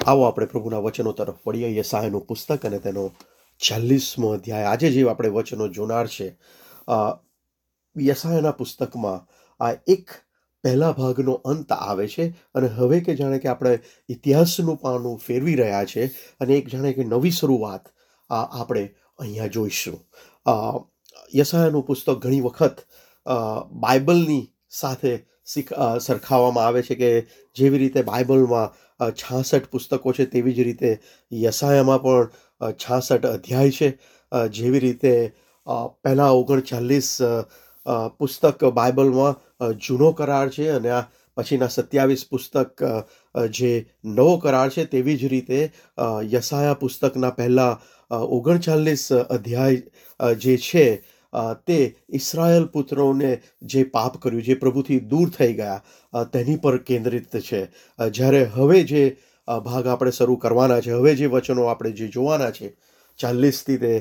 આવો આપણે પ્રભુના વચનો તરફ વળીએ. યશાયાનું પુસ્તક અને તેનો 40મો અધ્યાય. આજે જે આપણે વચનો જોનાર છે, અ, યશાયાના પુસ્તકમાં આ એક પહેલા ભાગનો અંત આવે છે અને હવે કે જાણે કે આપણે ઇતિહાસનું પાનું ફેરવી રહ્યા છે અને એક જાણે કે નવી શરૂઆત આપણે અહીંયા જોઈશું. અ, યશાયાનું પુસ્તક ઘણી વખત બાઇબલની સાથે સરખાવવામાં આવે છે, કે જેવી રીતે બાઇબલમાં 66 પુસ્તકો છે તેવી જ રીતે યશાયામાં પણ 66 અધ્યાય છે. જેવી રીતે પહેલા 39 પુસ્તક બાઇબલમાં જૂનો કરાર છે અને આ પછીના 27 પુસ્તક જે નવો કરાર છે, તેવી જ રીતે યશાયા પુસ્તકના પહેલા 39 અધ્યાય જે છે તે ઇસ્રાયેલ પુત્રોને જે પાપ કર્યું, જે પ્રભુથી દૂર થઈ ગયા, તેની પર કેન્દ્રિત છે. જ્યારે હવે જે ભાગ આપણે શરૂ કરવાના છે, હવે જે વચનો આપણે જે જોવાના છે, 40થી તે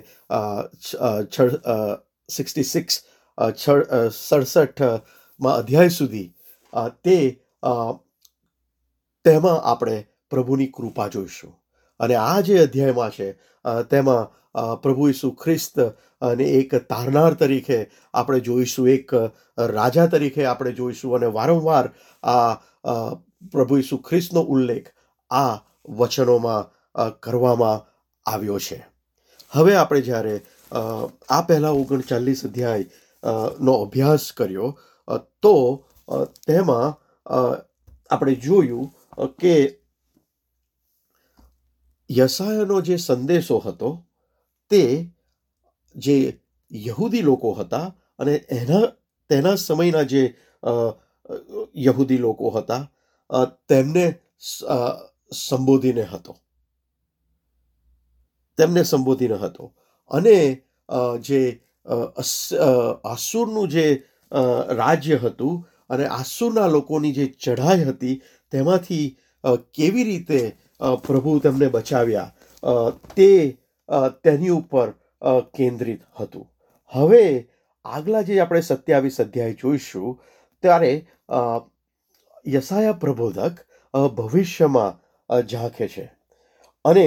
66 67માં અધ્યાય સુધી, તે તેમાં આપણે પ્રભુની કૃપા જોઈશું. અને આ જે અધ્યાયમાં છે તેમાં પ્રભુ ઈસુ ખ્રિસ્ત અને એક તારનાર તરીકે આપણે જોઈશું, એક રાજા તરીકે આપણે જોઈશું, અને વારંવાર આ પ્રભુ ઈસુ ખ્રિસ્તનો ઉલ્લેખ આ વચનોમાં કરવામાં આવ્યો છે. હવે આપણે જ્યારે આ પહેલા 39 અધ્યાય નો અભ્યાસ કર્યો, તો તેમાં આપણે જોયું કે યશાયાનો જે સંદેશો હતો તે જે યહૂદી લોકો હતા અને તેના સમયના જે યહૂદી લોકો હતા તેમને સંબોધીને હતો. અને જે આસુરનું જે રાજ્ય હતું અને આસુરના લોકોની જે ચઢાઈ હતી, તેમાંથી કેવી રીતે પ્રભુ તેમને બચાવ્યા, તેની ઉપર કેન્દ્રિત હતું. હવે આગલા જે આપણે 27 અધ્યાય જોઈશું, ત્યારે યશાયા પ્રબોધક ભવિષ્યમાં ઝાંખે છે અને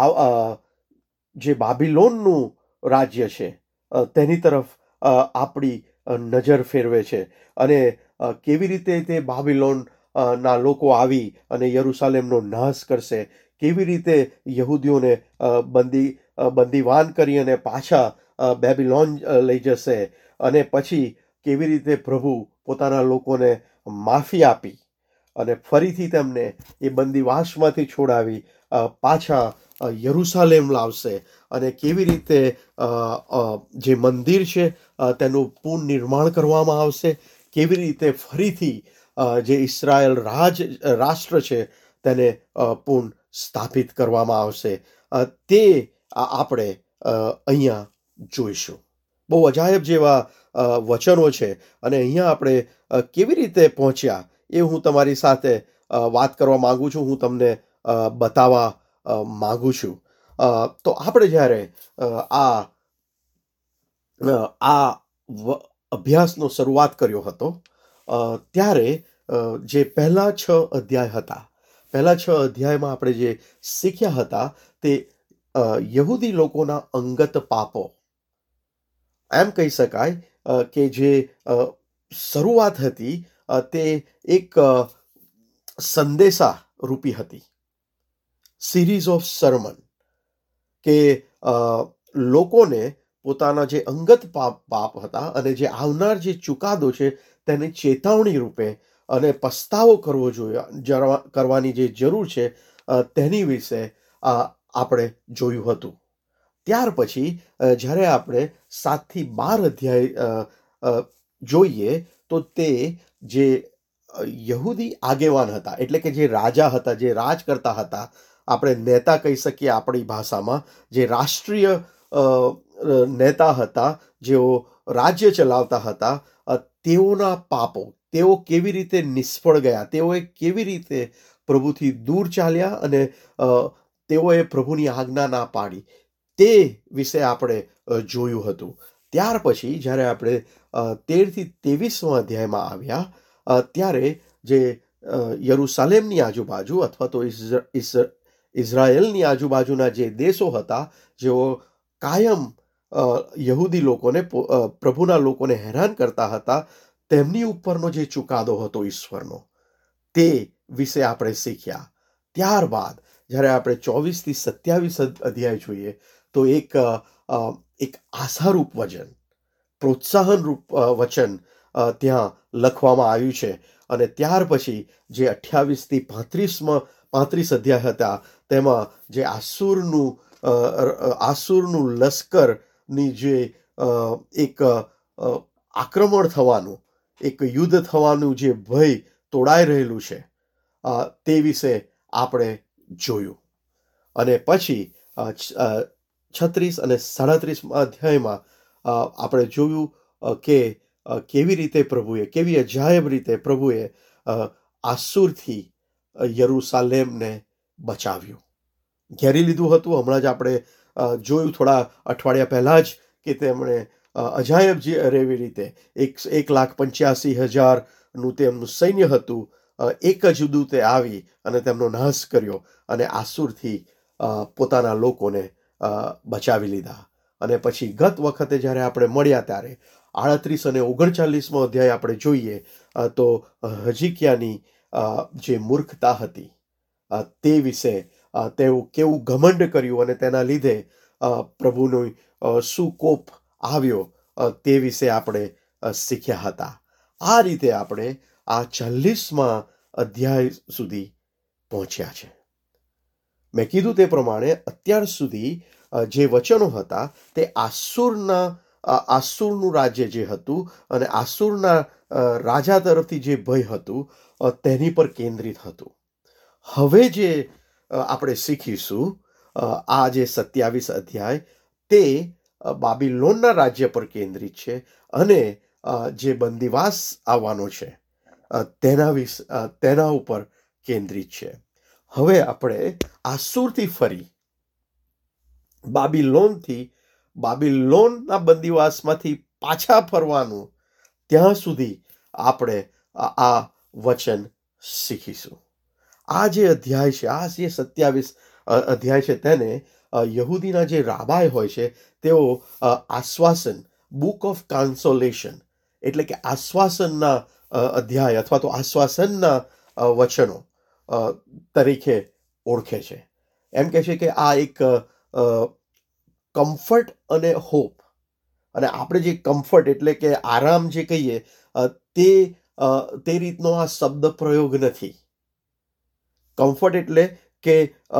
જે બાબિલોનનું રાજ્ય છે તેની તરફ આપણી નજર ફેરવે છે અને કેવી રીતે તે બાબિલોન ના લોકો આવી અને યરુશાલેમનો નાશ કરશે, કેવી રીતે યહૂદીઓને બંદીવાન કરી અને પાછા બેબિલોન લઈ જશે, અને પછી કેવી રીતે પ્રભુ પોતાના લોકોને માફી આપી અને ફરીથી તેમને એ બંદીવાસમાંથી છોડાવી પાછા યરુશાલેમ લાવશે, અને કેવી રીતે જે મંદિર છે તેનું પુનઃનિર્માણ કરવામાં આવશે, કેવી રીતે ફરીથી જે ઇસ્રાયેલ રાષ્ટ્ર છે તેને પુનઃ સ્થાપિત કરવામાં આવશે, તે આપણે અહીંયા જોઈશું. બહુ અજાયબ જેવા વચનો છે અને અહીંયા આપણે કેવી રીતે પહોંચ્યા એ હું તમારી સાથે વાત કરવા માંગુ છું, હું તમને બતાવવા માંગુ છું. તો આપણે જ્યારે આ અભ્યાસનો શરૂઆત કર્યો હતો, ત્યારે જે પહેલા 6 અધ્યાય હતા, પહેલા 6 અધ્યાયમાં આપણે જે શીખ્યા હતા તે યહૂદી લોકોના અંગત પાપો, એમ કહી શકાય કે જે શરૂઆત હતી તે એક સંદેશા રૂપી હતી, સિરીઝ ઓફ સરમન, કે લોકોને પોતાના જે અંગત પાપ હતા અને જે આવનાર જે ચુકાદો છે તેની ચેતવણી રૂપે અને પસ્તાવો કરવાની જે જરૂર છે તેની વિશે આપણે જોયું હતું. ત્યાર પછી જ્યારે આપણે 7 થી 12 અધ્યાય જોઈએ, તો તે જે યહૂદી આગેવાન હતા, એટલે કે જે રાજા હતા, જે રાજ કરતા હતા, આપણે નેતા કહી શકીએ આપણી ભાષામાં, જે રાષ્ટ્રીય નેતા હતા, જેઓ રાજ્ય ચલાવતા હતા, તેઓના પાપો, તેઓ કેવી રીતે નિષ્ફળ ગયા, તેઓએ કેવી રીતે પ્રભુથી દૂર ચાલ્યા અને તેઓએ પ્રભુની આજ્ઞા ના પાડી, તે વિશે આપણે જોયું હતું. ત્યાર પછી જ્યારે આપણે 13 થી 23 અધ્યાયમાં આવ્યા, ત્યારે જે યરુશાલેમની આજુબાજુ અથવા તો ઇઝરાયેલની આજુબાજુના જે દેશો હતા, જેઓ કાયમ યહૂદી લોકોને પ્રભુના લોકોને હેરાન કરતા હતા, તેમની ઉપરનો જે ચુકાદો હતો ઈશ્વરનો, તે વિશે આપણે શીખ્યા. ત્યારબાદ જ્યારે આપણે 24-27 અધ્યાય જોઈએ તો એક આશારૂપ વચન, પ્રોત્સાહનરૂપ વચન ત્યાં લખવામાં આવ્યું છે. અને ત્યાર પછી જે 28-35 અધ્યાય હતા, તેમાં જે આસુરનું લશ્કરની જે એક આક્રમણ થવાનું, એક યુદ્ધ થવાનું જે ભય તોડાઈ રહેલું છે, તે વિશે આપણે જોયું. અને પછી 36 અને 37 અધ્યાયમાં આપણે જોયું કે કેવી રીતે કેવી અજાયબ રીતે પ્રભુએ આસુરથી યરૂશાલેમને બચાવ્યું, ઘેરી લીધું હતું. હમણાં જ આપણે જોયું થોડા અઠવાડિયા પહેલાં જ કે તેમણે અજાયબ એવી રીતે 1,85,000નું તેમનું સૈન્ય હતું, એક જ દૂતે આવી અને તેમનો નાશ કર્યો અને આસુરથી પોતાના લોકોને બચાવી લીધા. અને પછી ગત વખતે જ્યારે આપણે મળ્યા ત્યારે 38 અને 39મો અધ્યાય આપણે જોઈએ તો હજકિયાની જે મૂર્ખતા હતી તે વિશે, તેઓ કેવું ઘમંડ કર્યું અને તેના લીધે પ્રભુનો શું કોપ આવ્યો, તે વિશે આપણે શીખ્યા હતા. આ રીતે આપણે આ 40મા અધ્યાય સુધી પહોંચ્યા છે. મેં કીધું તે પ્રમાણે અત્યાર સુધી જે વચનો હતા તે આસુરનું રાજ્ય જે હતું અને આસુરના રાજા તરફથી જે ભય હતું તેની પર કેન્દ્રિત હતું. હવે જે આપણે શીખીશું, આ જે 27 અધ્યાય તે બાબિલોનના રાજ્ય પર કેન્દ્રિત છે અને જે બંદીવાસ આવવાનો છે તેના ઉપર કેન્દ્રિત છે. હવે આપણે આસુરથી ફરી બાબિલોનના બંદીવાસમાંથી પાછા ફરવાનું, ત્યાં સુધી આપણે આ વચન શીખીશું. આ જે અધ્યાય છે, આ જે 27 અધ્યાય છે, તેને યહૂદીના જે રાબાય હોય છે તેઓ આશ્વાસન, બુક ઓફ કન્સોલેશન, એટલે કે આશ્વાસનના અધ્યાય અથવા તો આશ્વાસનના વચનો તરીકે ઓળખે છે. એમ કહે છે કે આ એક કમ્ફર્ટ અને હોપ, અને આપણે જે કમ્ફર્ટ એટલે કે આરામ જે કહીએ તે રીતનો આ શબ્દ પ્રયોગ નથી. કમ્ફર્ટ એટલે કે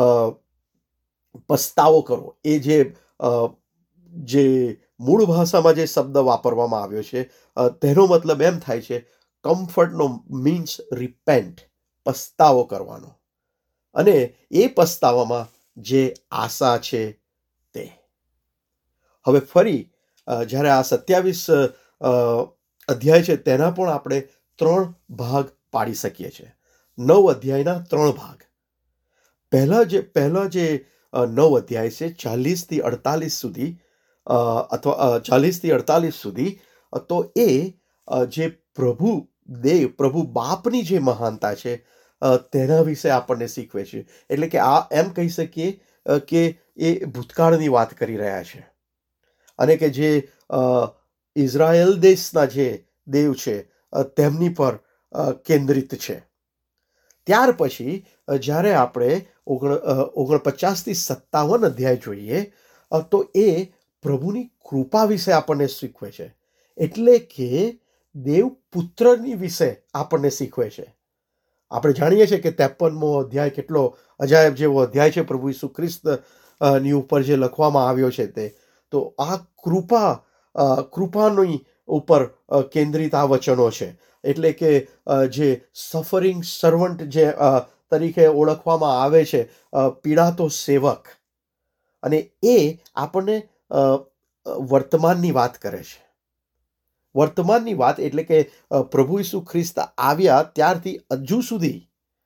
પસ્તાવો કરવો, એ જે મૂળ ભાષામાં જે શબ્દ વાપરવામાં આવ્યો છે તેનો મતલબ એમ થાય છે, કમ્ફર્ટનો મીન્સ રિપેન્ટ, પસ્તાવો કરવાનો, અને એ પસ્તાવામાં જે આશા છે તે. હવે ફરી જ્યારે આ 27 અધ્યાય છે તેના પણ આપણે 3 ભાગ પાડી શકીએ છીએ. 9 અધ્યાયના 3 ભાગ. પહેલા જે 9 અધ્યાય છે 40-48 સુધી, અથવા 40-48 સુધી, તો એ જે પ્રભુ બાપની જે મહાનતા છે તેના વિશે આપણને શીખવે છે. એટલે કે આ એમ કહી શકીએ કે એ ભૂતકાળની વાત કરી રહ્યા છે, અને કે જે ઇઝરાયલ દેશના જે દેવ છે તેમની પર કેન્દ્રિત છે. ત્યાર પછી જ્યારે આપણે 49-57 અધ્યાય જોઈએ તો એ પ્રભુની કૃપા વિશે આપણને શીખવે છે. એટલે કે દેવ પુત્રની વિશે આપણને શીખવે છે. આપણે જાણીએ છીએ કે 53મો અધ્યાય કેટલો અજાયબ જેવો અધ્યાય છે પ્રભુ ઈસુ ખ્રિસ્તની ઉપર જે લખવામાં આવ્યો છે તે. તો આ કૃપાની ઉપર કેન્દ્રિત આ વચનો છે. એટલે કે જે સફરિંગ સર્વન્ટ જે તરીકે ઓળખવામાં આવે છે, પીડાતો સેવક, અને એ આપણને વર્તમાનની વાત કરે છે. વર્તમાનની વાત એટલે કે પ્રભુ ઈસુ ખ્રિસ્ત આવ્યા ત્યારથી હજુ સુધી,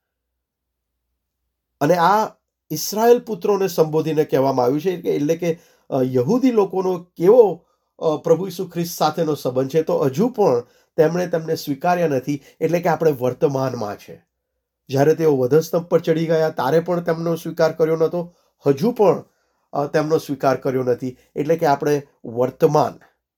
અને આ ઇસ્રાયેલ પુત્રોને સંબોધીને કહેવામાં આવ્યું છે. એટલે કે યહૂદી લોકોનો કેવો પ્રભુ ઈસુ ખ્રિસ્ત સાથેનો સંબંધ છે, તો હજુ પણ તેમણે તેમને સ્વીકાર્યા નથી. એટલે કે આપણે વર્તમાનમાં છે. જ્યારે તેઓ વધસ્તંભ પર ચડી ગયા ત્યારે પણ તેમનો સ્વીકાર કર્યો નહોતો, હજુ પણ તેમનો સ્વીકાર કર્યો નથી. એટલે કે આપણે વર્તમાન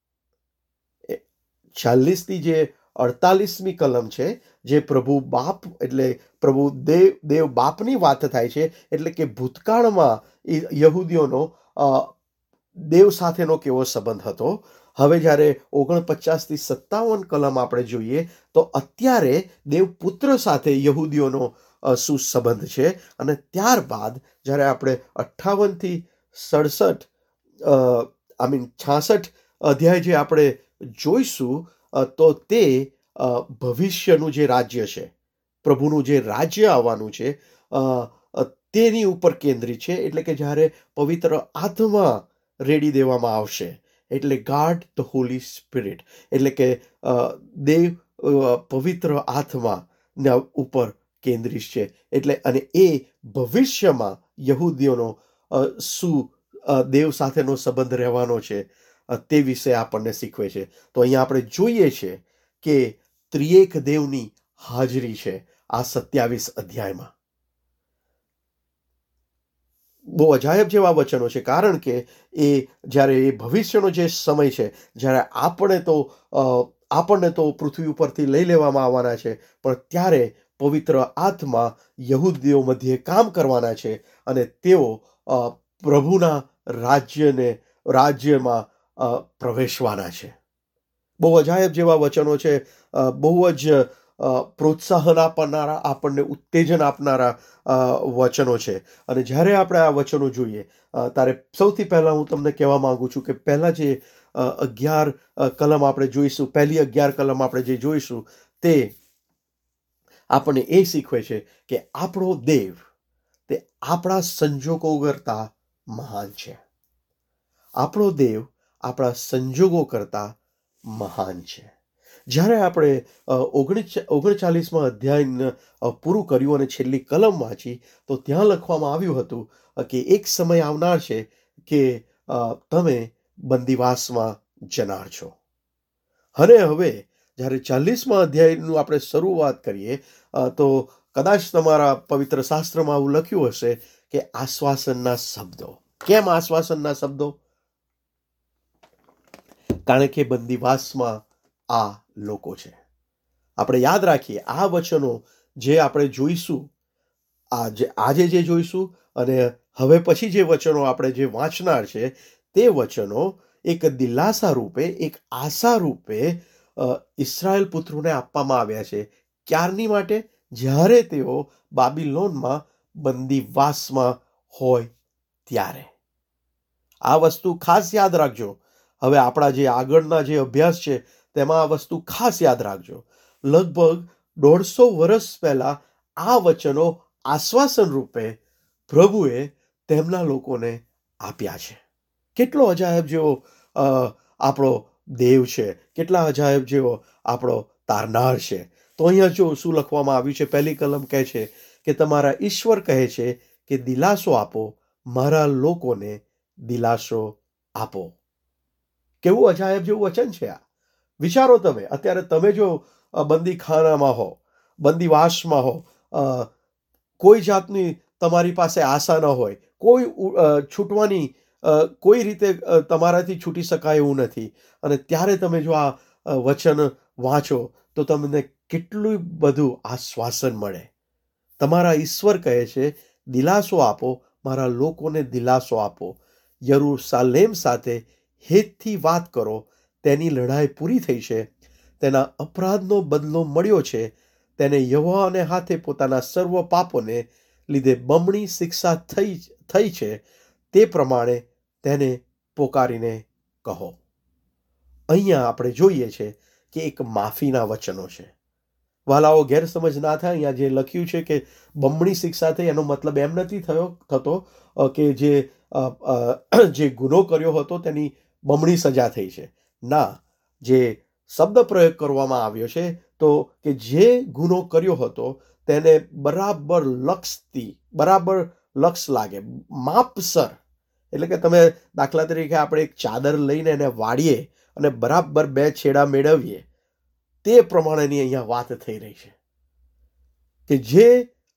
40 જે 48મી કલમ છે, જે પ્રભુ બાપ એટલે પ્રભુ દેવ બાપની વાત થાય છે. એટલે કે ભૂતકાળમાં યહૂદીઓનો દેવ સાથેનો કેવો સંબંધ હતો. હવે જ્યારે 49 થી 57 કલમ આપણે જોઈએ તો અત્યારે દેવપુત્ર સાથે યહૂદીઓનો શું સંબંધ છે. અને ત્યારબાદ જ્યારે આપણે 58 થી 67 66 અધ્યાય જે આપણે જોઈશું તો તે ભવિષ્યનું જે રાજ્ય છે, પ્રભુનું જે રાજ્ય આવવાનું છે, તેની ઉપર કેન્દ્રિત છે. એટલે કે જ્યારે પવિત્ર આત્મા રેડી દેવામાં આવશે, એટલે ગાડ ધ હોલી સ્પિરિટ, એટલે કે દેવ પવિત્ર આત્મા ઉપર કેન્દ્રિત છે. એટલે અને એ ભવિષ્યમાં યહૂદીઓનો શું દેવ સાથેનો સંબંધ રહેવાનો છે તે વિશે આપણને શીખવે છે. તો અહીંયા આપણે જોઈએ છે કે ત્રિએક દેવની હાજરી છે આ 27 અધ્યાયમાં. બહુ અજાયબ જેવા વચનો છે, કારણ કે એ જ્યારે એ ભવિષ્યનો જે સમય છે, જ્યારે આપણને તો પૃથ્વી ઉપરથી લઈ લેવામાં આવવાના છે, પણ ત્યારે પવિત્ર આત્મા યહૂદીઓ મધ્યે કામ કરવાના છે અને તેઓ પ્રભુના રાજ્યમાં પ્રવેશવાના છે. બહુ અજાયબ જેવા વચનો છે, બહુ જ પ્રોત્સાહન આપનારા, આપણને ઉત્તેજન આપનારા વચનો છે. અને જ્યારે આપણે આ વચનો જોઈએ ત્યારે સૌથી પહેલા હું તમને કહેવા માંગુ છું કે પહેલા જે 11 કલમ આપણે જોઈશું, પહેલી 11 કલમ આપણે જે જોઈશું, તે આપણને એ શીખવે છે કે આપણો દેવ તે આપણા સંજોગો કરતા મહાન છે. આપણો દેવ આપણા સંજોગો કરતા મહાન છે. જ્યારે આપણે 39મા અધ્યાય પૂરું કર્યું અને છેલ્લી કલમ વાંચી તો ત્યાં લખવામાં આવ્યું હતું કે એક સમય આવનાર છે કે તમે બંદીવાસમાં જનાર છો. અને હવે જ્યારે 40મા અધ્યાયનું આપણે શરૂઆત કરીએ તો કદાચ તમારા પવિત્ર શાસ્ત્રમાં આવું લખ્યું હશે કે આશ્વાસનના શબ્દો. કેમ આશ્વાસનના શબ્દો? કારણ કે બંદીવાસમાં આ લોકો છે. આપણે યાદ રાખીએ, આ વચનો જે આપણે જોઈશું, આજે જે જોઈશું અને હવે પછી જે વચનો આપણે જે વાંચનાર છે, તે વચનો એક દિલાસા રૂપે, એક આશા રૂપે ઇસ્રાયેલ પુત્રોને આપવામાં આવ્યા છે. ક્યારની માટે? જ્યારે તેઓ બાબિલોનમાં બંદીવાસમાં હોય ત્યારે. આ વસ્તુ ખાસ યાદ રાખજો. હવે આપણા જે આગળના જે અભ્યાસ છે તેમાં આ વસ્તુ ખાસ યાદ રાખજો. લગભગ 150 વર્ષ પહેલા આ વચનો આશ્વાસન રૂપે પ્રભુએ તેમના લોકોને આપ્યા છે. કેટલો અજાયબ જેવો આપણો દેવ છે, કેટલા અજાયબ જેવો આપણો તારનાર છે. તો અહીંયા જો શું લખવામાં આવ્યું છે, પહેલી કલમ કહે છે કે તમારા ઈશ્વર કહે છે કે દિલાસો આપો, મારા લોકોને દિલાસો આપો. કેવું અજાયબ જેવું વચન છે આ. વિચારો તમે, અત્યારે તમે જો બંદીખાનામાં હો, બંદીવાસમાં હો, કોઈ જાતની તમારી પાસે આશા ન હોય, કોઈ છૂટવાની કોઈ રીતે તમારાથી છૂટી શકાય એવું નથી, અને ત્યારે તમે જો આ વચન વાંચો તો તમને કેટલું બધું આશ્વાસન મળે. તમારા ઈશ્વર કહે છે દિલાસો આપો, મારા લોકોને દિલાસો આપો. યરૂશાલેમ સાથે હેતથી વાત કરો, તેની લડાઈ પૂરી થઈ છે, તેના અપરાધનો બદલો મળ્યો છે, તેને યહોવાને હાથે પોતાના સર્વ પાપોને લીધે બમણી શિક્ષા થઈ છે, તે પ્રમાણે તેને પોકારીને કહો. અહીંયા આપણે જોઈએ છે કે એક માફીના વચનો છે. વાલાઓ, ગેરસમજ ના થાય. અહીંયા જે લખ્યું છે કે બમણી શિક્ષા થઈ, એનો મતલબ એમ નથી થતો કે જે ગુનો કર્યો હતો તેની બમણી સજા થઈ છે. ના, જે શબ્દ પ્રયોગ કરવામાં આવ્યો છે તો કે જે ગુનો કર્યો હતો તેને બરાબર લક્ષ લાગે, માપસર. એટલે કે તમે દાખલા તરીકે આપણે એક ચાદર લઈને એને વાળીએ અને બરાબર 2 છેડા મેળવીએ, તે પ્રમાણેની અહીંયા વાત થઈ રહી છે કે જે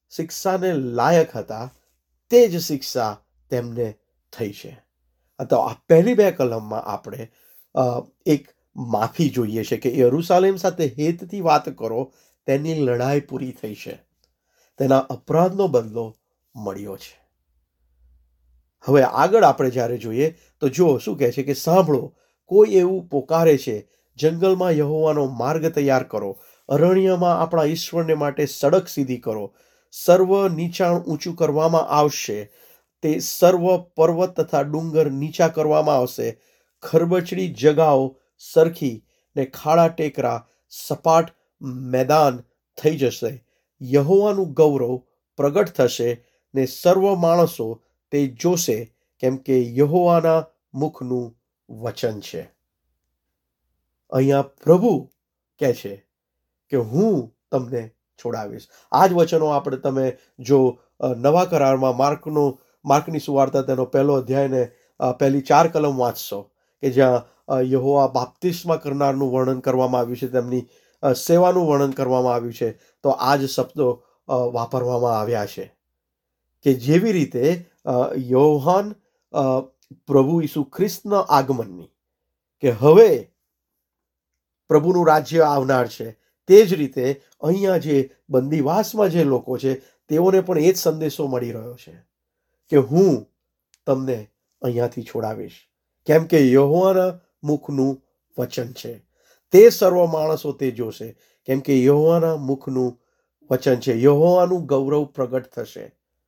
શિક્ષાને લાયક હતા તે જ શિક્ષા તેમને થઈ છે. તો આ પહેલી 2 કલમમાં આપણે એક માફી જોઈએ છે કે યરૂશાલેમ સાથે હેતથી વાત કરો, તેની લડાઈ પૂરી થઈ છે, તેના અપરાધનો બદલો મળ્યો છે. હવે આગળ આપણે જ્યારે જોઈએ તો જુઓ શું કહે છે કે સાંભળો, કોઈ એવું પોકારે છે, જંગલમાં યહોવાનો માર્ગ તૈયાર કરો, અરણ્યમાં આપણા ઈશ્વરને માટે સડક સીધી કરો. સર્વ નીચાણ ઊંચું કરવામાં આવશે, તે સર્વ પર્વત તથા ડુંગર નીચા કરવામાં આવશે. ખરબચડી જગાઓ સરખી ને ખાડા ટેકરા સપાટ મેદાન થઈ જશે. યહોવાનું ગૌરવ પ્રગટ થશે ને સર્વ માણસો તે જોશે, કેમ કે યહોવાના મુખનું વચન છે. અહીંયા પ્રભુ કહે છે કે હું તમને છોડાવીશ. આ જ વચનો આપણે તમે જો નવા કરારમાં માર્કની સુવાર્તા તેનો 1 અધ્યાય ને પહેલી 4 કલમ વાંચશો, કે જ્યાં યહોવા બાપ્તિસ્મા કરનારનું વર્ણન કરવામાં આવ્યું છે, તેમની સેવાનું વર્ણન કરવામાં આવ્યું છે, તો આ જ શબ્દો વાપરવામાં આવ્યા છે કે જેવી રીતે યોહાન પ્રભુ ઈસુ ખ્રિસ્તના આગમનની, કે હવે પ્રભુનું રાજ્ય આવનાર છે, તે જ રીતે અહીંયા જે બંદીવાસમાં જે લોકો છે તેઓને પણ એ જ સંદેશો મળી રહ્યો છે કે હું તમને અહીંયાથી છોડાવીશ, કેમ કે યહોવાના મુખનું વચન છે. તે સર્વ માણસો તે જોશે, કેમ કે યહોવાના મુખનું વચન છે. યહોવાનું ગૌરવ પ્રગટ થશે.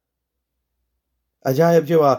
અજાયબ જેવા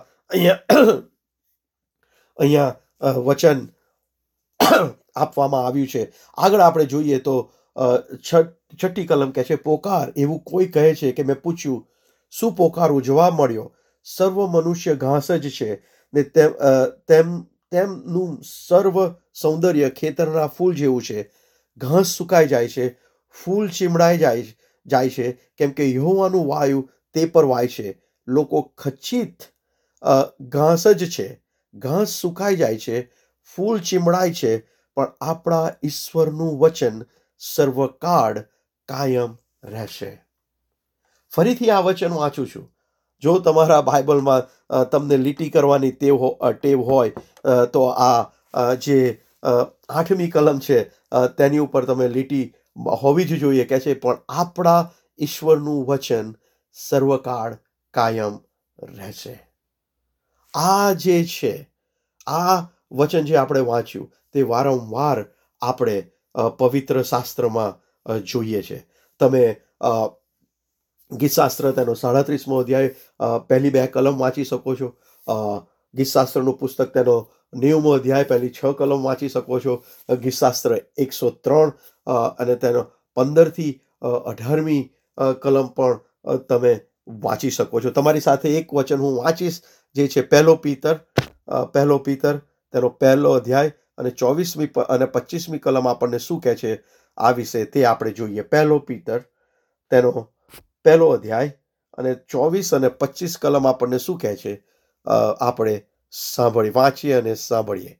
અહીંયા વચન આપવામાં આવ્યું છે. આગળ આપણે જોઈએ તો 6ઠ્ઠી કલમ કહે છે, પોકાર. એવું કોઈ કહે છે કે મેં પૂછ્યું, શું પોકારું? જવાબ મળ્યો, સર્વ મનુષ્ય ઘાસ જ છે ને તેમનું સર્વ સૌંદર્ય ખેતરના ફૂલ જેવું છે. ઘાસ સુકાઈ જાય છે, ફૂલ ચીમડાઈ જાય છે, કેમ કે યહોવાનું વાયુ તે પર વાય છે. લોકો ખચિત ઘાસ જ છે, ઘાસ સુકાઈ જાય છે, ફૂલ ચીમડાય છે, પણ આપણા ઈશ્વરનું વચન સર્વકાળ કાયમ રહેશે. ફરીથી આ વચન વાંચું છું. જો તમારા બાઇબલમાં તમને લીટી કરવાની ટેવ હોય તો આ જે 8મી કલમ છે તેની ઉપર તમે લીટી હોવી જ જોઈએ. કે છે પણ આપણા ઈશ્વરનું વચન સર્વકાળ કાયમ રહેશે. આ જે છે, આ વચન જે આપણે વાંચ્યું તે વારંવાર આપણે પવિત્ર શાસ્ત્રમાં જોઈએ છે. તમે ગીતશાસ્ત્ર તેનો 37મો અધ્યાય પહેલી 2 કલમ વાંચી શકો છો. ગીતશાસ્ત્રનું પુસ્તક તેનો 90મો અધ્યાય પહેલી 6 કલમ વાંચી શકો છો. ગીતશાસ્ત્ર 103 અને તેનો 15 થી 18મી કલમ પણ તમે વાંચી શકો છો. તમારી સાથે એક વચન હું વાંચીશ, જે છે 1 પીતર તેનો 1 અધ્યાય અને 24મી અને 25મી કલમ આપણને શું કહે છે આ વિશે તે આપણે જોઈએ. 1 પીતર તેનો 1 અધ્યાય અને 24 અને 25 કલમ આપણને શું કહે છે આપણે વાંચીએ અને સાંભળીએ.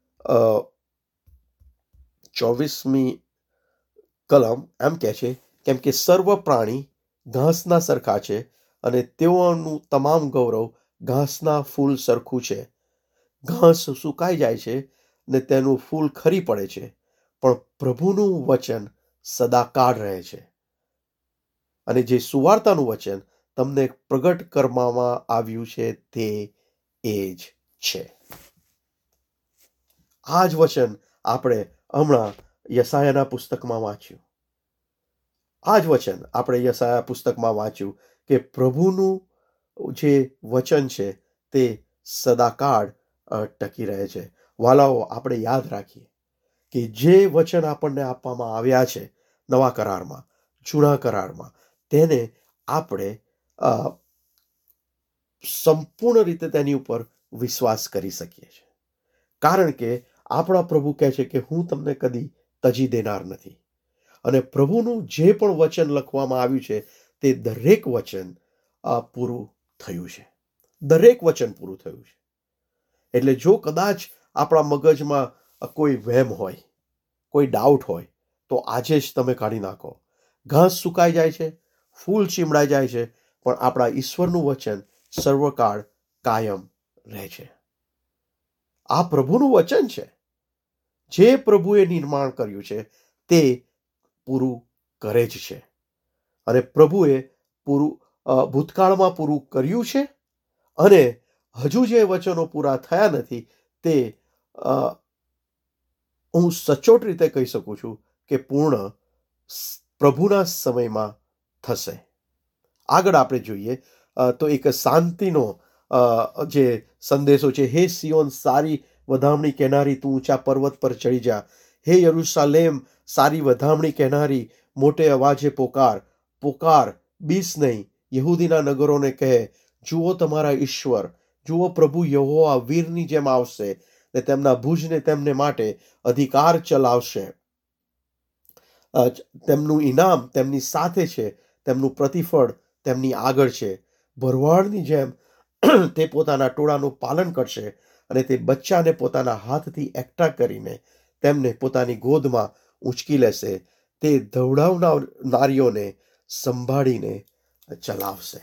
24મી કલમ એમ કહે છે, કેમ કે સર્વ પ્રાણી ઘાસના સરખા છે અને તેઓનું તમામ ગૌરવ ઘાસના ફૂલ સરખું છે. ઘાસ સુકાઈ જાય છે ને તેનું ફૂલ ખરી પડે છે, પણ પ્રભુનું વચન સદાકાળ રહે છે. અને જે સુવાર્તાનું વચન તમને પ્રગટ કરવામાં આવ્યું છે તે એ જ છે. આ જ વચન આપણે હમણાં યશાયાના પુસ્તકમાં વાંચ્યું. કે પ્રભુનું જે વચન છે તે સદાકાળ ટકી રહે છે. વાલાઓ, આપણે યાદ રાખીએ કે જે વચન આપણને આપવામાં આવ્યા છે નવા કરારમાં, જૂના કરારમાં, તેને આપણે સંપૂર્ણ રીતે તેની ઉપર વિશ્વાસ કરી શકીએ છીએ. કારણ કે આપણા પ્રભુ કહે છે કે હું તમને કદી તજી દેનાર નથી. અને પ્રભુનું જે પણ વચન લખવામાં આવ્યું છે તે દરેક વચન પૂરું થયું છે. દરેક વચન પૂરું થયું છે. એટલે જો કદાચ આપણા મગજમાં કોઈ વહેમ હોય, કોઈ ડાઉટ હોય, તો આજે જ તમે કાઢી નાખો. ઘાસ સુકાઈ જાય છે, ફૂલ ચીમડાઈ જાય છે, પણ આપણા ઈશ્વરનું વચન સર્વકાળ કાયમ રહે છે. આ પ્રભુનું વચન છે. જે પ્રભુએ નિર્માણ કર્યું છે તે પૂરું કરે જ છે. અને પ્રભુએ ભૂતકાળમાં પૂરું કર્યું છે, અને હજુ જે વચનો પૂરા થયા નથી તે હું સચોટ રીતે કહી શકું છું કે પૂર્ણ પ્રભુના સમયમાં થશે. આગળ આપણે જોઈએ તો એક શાંતિનો જે સંદેશો છે. હે સિયોન સારી વધામણી કહેનારી, તું ઊંચા પર્વત પર ચડી જા. હે યરૂશાલેમ સારી વધામણી કહેનારી, મોટે અવાજે પોકાર. પોકાર, બીસ નહીં. યહૂદીના નગરોને કહે, જુઓ તમારા ઈશ્વર, જુઓ પ્રભુ યહોવા વીરની જેમ આવશે ને તેમના ભુજને તેમને માટે અધિકાર ચલાવશે. તેમનું ઇનામ તેમની સાથે છે, તેમનું પ્રતિફળ તેમની આગળ છે. ભરવાડની જેમ તે પોતાના ટોળાનું પાલન કરશે, અને તે બચ્ચાને પોતાના હાથથી એકઠા કરીને તેમને પોતાની ગોદમાં ઉંચકી લેશે. તે ધવડાવનારીઓને સંભાળીને ચલાવશે.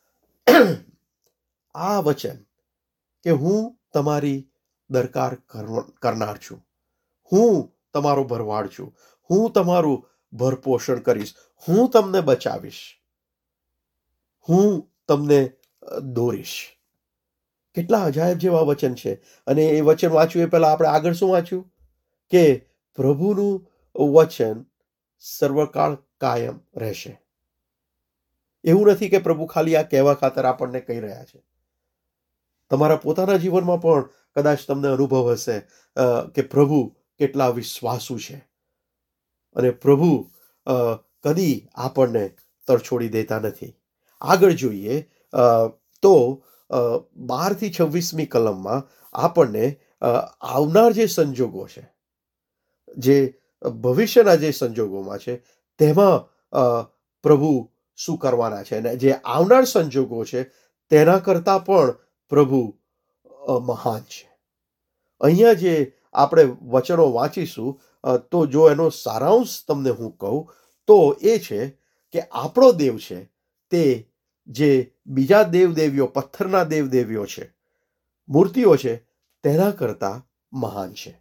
આ વચન કે હું તમારી દરકાર કરનાર છું, હું તમારો ભરવાડ છું, હું તમારું ભરપોષણ કરીશ, હું તમને બચાવીશ, હું તમને દોરીશ. કેટલા અજાયબ જેવા વચન છે. અને એ વચન વાંચ્યું એ પહેલા આપણે આગળ શું વાંચ્યું કે પ્રભુનું વચન સર્વકાળ કાયમ રહેશે. એવું નથી કે પ્રભુ ખાલી આ કહેવા ખાતર આપણને કહી રહ્યા છે. તમારા પોતાના જીવનમાં પણ કદાચ તમને અનુભવ હશે કે પ્રભુ કેટલા વિશ્વાસુ છે, અને પ્રભુ કદી આપણને તરછોડી દેતા નથી. આગળ જોઈએ તો 12 થી 26મી કલમમાં આપણને આવનાર જે સંજોગો છે, જે ભવિષ્યના જે સંજોગોમાં છે, તેમાં પ્રભુ શું કરવાના છે, અને જે આવનાર સંજોગો છે તેના કરતાં પણ પ્રભુ મહાન છે. અહીંયા જે આપણે વચનો વાંચીશું તો જો એનો સારાંશ તમને હું કહું તો એ છે કે આપણો દેવ છે તે જે બીજા દેવદેવીઓ, પથ્થરના દેવદેવીઓ છે, મૂર્તિઓ છે, તેના કરતાં મહાન છે.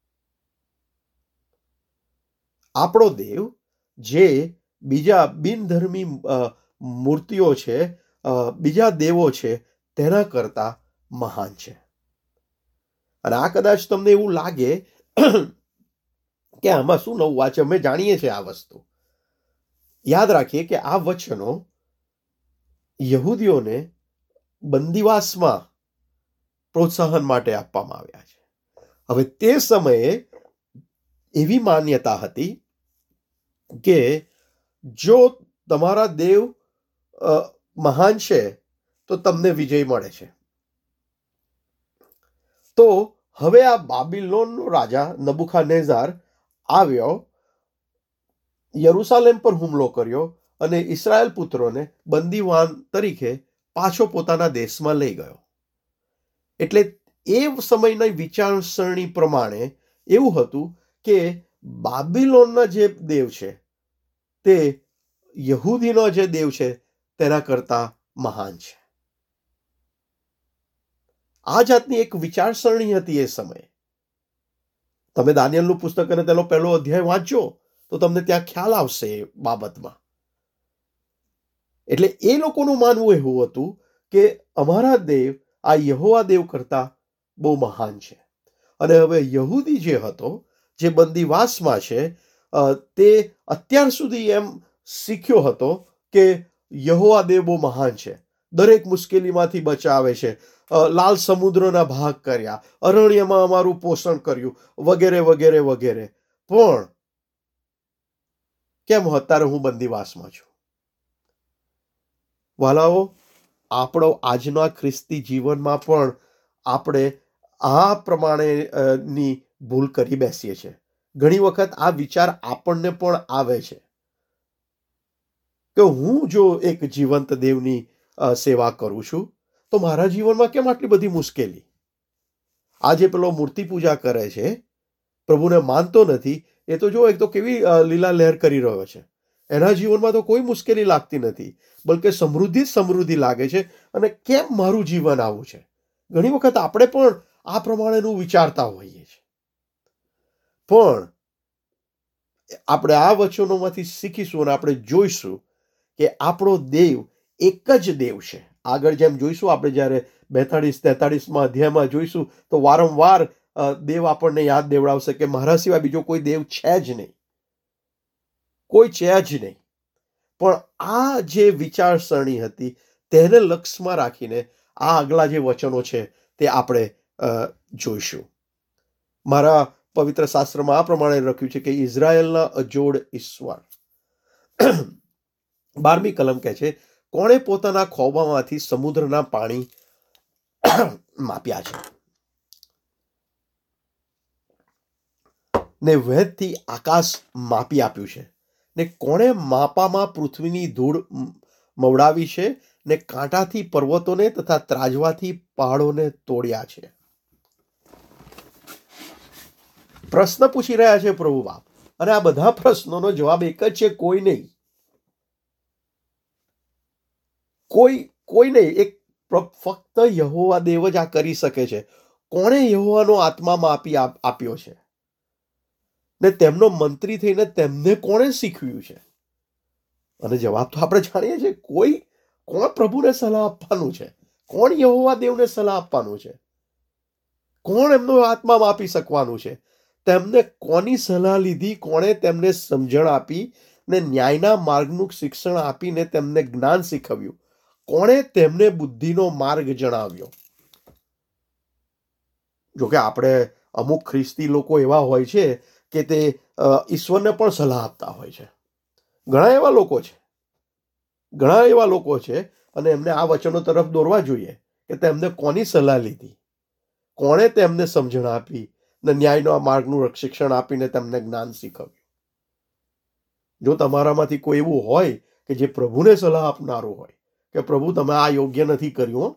આપણો દેવ જે બીજા બિનધર્મી મૂર્તિઓ છે, બીજા દેવો છે, તેના કરતાં મહાન છે. અને આ કદાચ તમને એવું લાગે કે આમાં શું નવું વાંચે, અમે જાણીએ છીએ આ વસ્તુ. યાદ રાખીએ કે આ વચનો યહૂદીઓને બંદીવાસમાં પ્રોત્સાહન માટે આપવામાં આવ્યા છે. હવે તે સમયે એવી માન્યતા હતી કે જો તમારા દેવ મહાન છે તો તમને વિજય મળે છે. તો હવે આ બાબિલોનનો રાજા નબુખાનેઝાર આવ્યો, યરૂશાલેમ પર હુમલો કર્યો અને ઇસ્રાયેલ પુત્રોને બંદીવાન તરીકે પાછો પોતાના દેશમાં લઈ ગયો. એટલે એ સમયના વિચારસરણી પ્રમાણે એવું હતું કે બાબિલોનના જે દેવ છે તે યહૂદીનો જે દેવ છે તેના કરતાં મહાન છે. આ જાતની એક વિચારસરણી હતી એ સમયે. તમે દાનિયેલનું પુસ્તક અને તેનો પહેલો અધ્યાય વાંચો તો તમને ત્યાં ખ્યાલ આવશે એ બાબતમાં. એટલે એ લોકોનું માનવું એવું હતું કે અમારા દેવ આ યહોવા દેવ કરતા બહુ મહાન છે. અને હવે યહૂદી જે હતો, જે બંદીવાસમાં છે, તે અત્યાર સુધી એમ શીખ્યો હતો કે યહોવા દેવ બહુ મહાન છે, દરેક મુશ્કેલીમાંથી બચાવે છે, લાલ સમુદ્રના ભાગ કર્યા, અરણ્યમાં અમારું પોષણ કર્યું, વગેરે વગેરે વગેરે. પણ કેમ અત્યારે હું બંદીવાસમાં છું? વાલાઓ, આપણો આજના ખ્રિસ્તી જીવનમાં પણ આપણે આ પ્રમાણેની ભૂલ કરી બેસીએ છીએ. ઘણી વખત આ વિચાર આપણને પણ આવે છે કે હું જો એક જીવંત દેવની સેવા કરું છું તો મારા જીવનમાં કેમ આટલી બધી મુશ્કેલી? આજે પેલો મૂર્તિ પૂજા કરે છે, પ્રભુને માનતો નથી, એ તો જો એક તો કેવી લીલા લહેર કરી રહ્યો છે એના જીવનમાં તો કોઈ મુશ્કેલી લાગતી નથી, બલકે સમૃદ્ધિ જ સમૃદ્ધિ લાગે છે. અને કેમ મારું જીવન આવું છે? ઘણી વખત આપણે પણ આ પ્રમાણેનું વિચારતા હોઈએ છીએ. પણ આપણે આ વચનોમાંથી શીખીશું અને આપણે જોઈશું કે આપણો દેવ એક જ દેવ છે. આગળ જેમ જોઈશું, આપણે જ્યારે 42-43માં અધ્યાયમાં જોઈશું, તો વારંવાર દેવ આપણને યાદ દેવડાવશે કે મારા સિવાય બીજો કોઈ દેવ છે જ નહીં, કોઈ છે જ નહીં. પણ આ જે વિચારસરણી હતી તેને લક્ષ્યમાં રાખીને આ આગલા જે વચનો છે તે આપણે જોઈશું. મારા પવિત્ર શાસ્ત્રમાં આ પ્રમાણે લખ્યું છે કે ઇઝરાયલના અજોડ ઈશ્વર. 12મી કલમ કહે છે, કોણે પોતાના ખોબામાંથી સમુદ્રના પાણી માપ્યા છે ને વેદથી આકાશ માપી આપ્યું છે, ને કોણે માપામાં પૃથ્વીની ધૂળ મવડાવી છે, ને કાંટાથી પર્વતોને તથા ત્રાજવાથી પહાડોને તોડ્યા છે. પ્રશ્ન પૂછી રહ્યા છે પ્રભુ બાપ, અને આ બધા પ્રશ્નોનો જવાબ એક જ છે, કોઈ નહીં. કોઈ નહીં. એક ફક્ત યહોવા દેવ જ આ કરી શકે છે. કોણે યહોવાનો આત્મા આપ્યો છે, ને તેમનો મંત્રી થઈને તેમને કોણે શીખવ્યું છે? અને જવાબ તો આપણે જાણીએ છીએ, કોણ પ્રભુને સલાહ આપવાનું છે? કોણ યહોવા દેવને સલાહ આપવાનું છે? કોણ એમનો આત્મા માપી શકવાનું છે? તેમને કોની સલાહ લીધી? કોણે તેમને સમજણ આપી ને ન્યાયના માર્ગનું શિક્ષણ આપીને તેમને જ્ઞાન શીખવ્યું? કોણે તેમને બુદ્ધિનો માર્ગ જણાવ્યો? જોકે આપણે અમુક ખ્રિસ્તી લોકો એવા હોય છે કે તે ઈશ્વરને પણ સલાહ આપતા હોય છે. ઘણા એવા લોકો છે, અને એમને આ વચનો તરફ દોરવા જોઈએ કે તેમને કોની સલાહ લીધી, કોણે તેમને સમજણ આપી ને ન્યાયનો માર્ગનું શિક્ષણ આપીને તેમને જ્ઞાન શીખવ્યું. જો તમારામાંથી કોઈ એવું હોય કે જે પ્રભુને સલાહ આપનારું હોય કે પ્રભુ તમે આ યોગ્ય નથી કર્યું,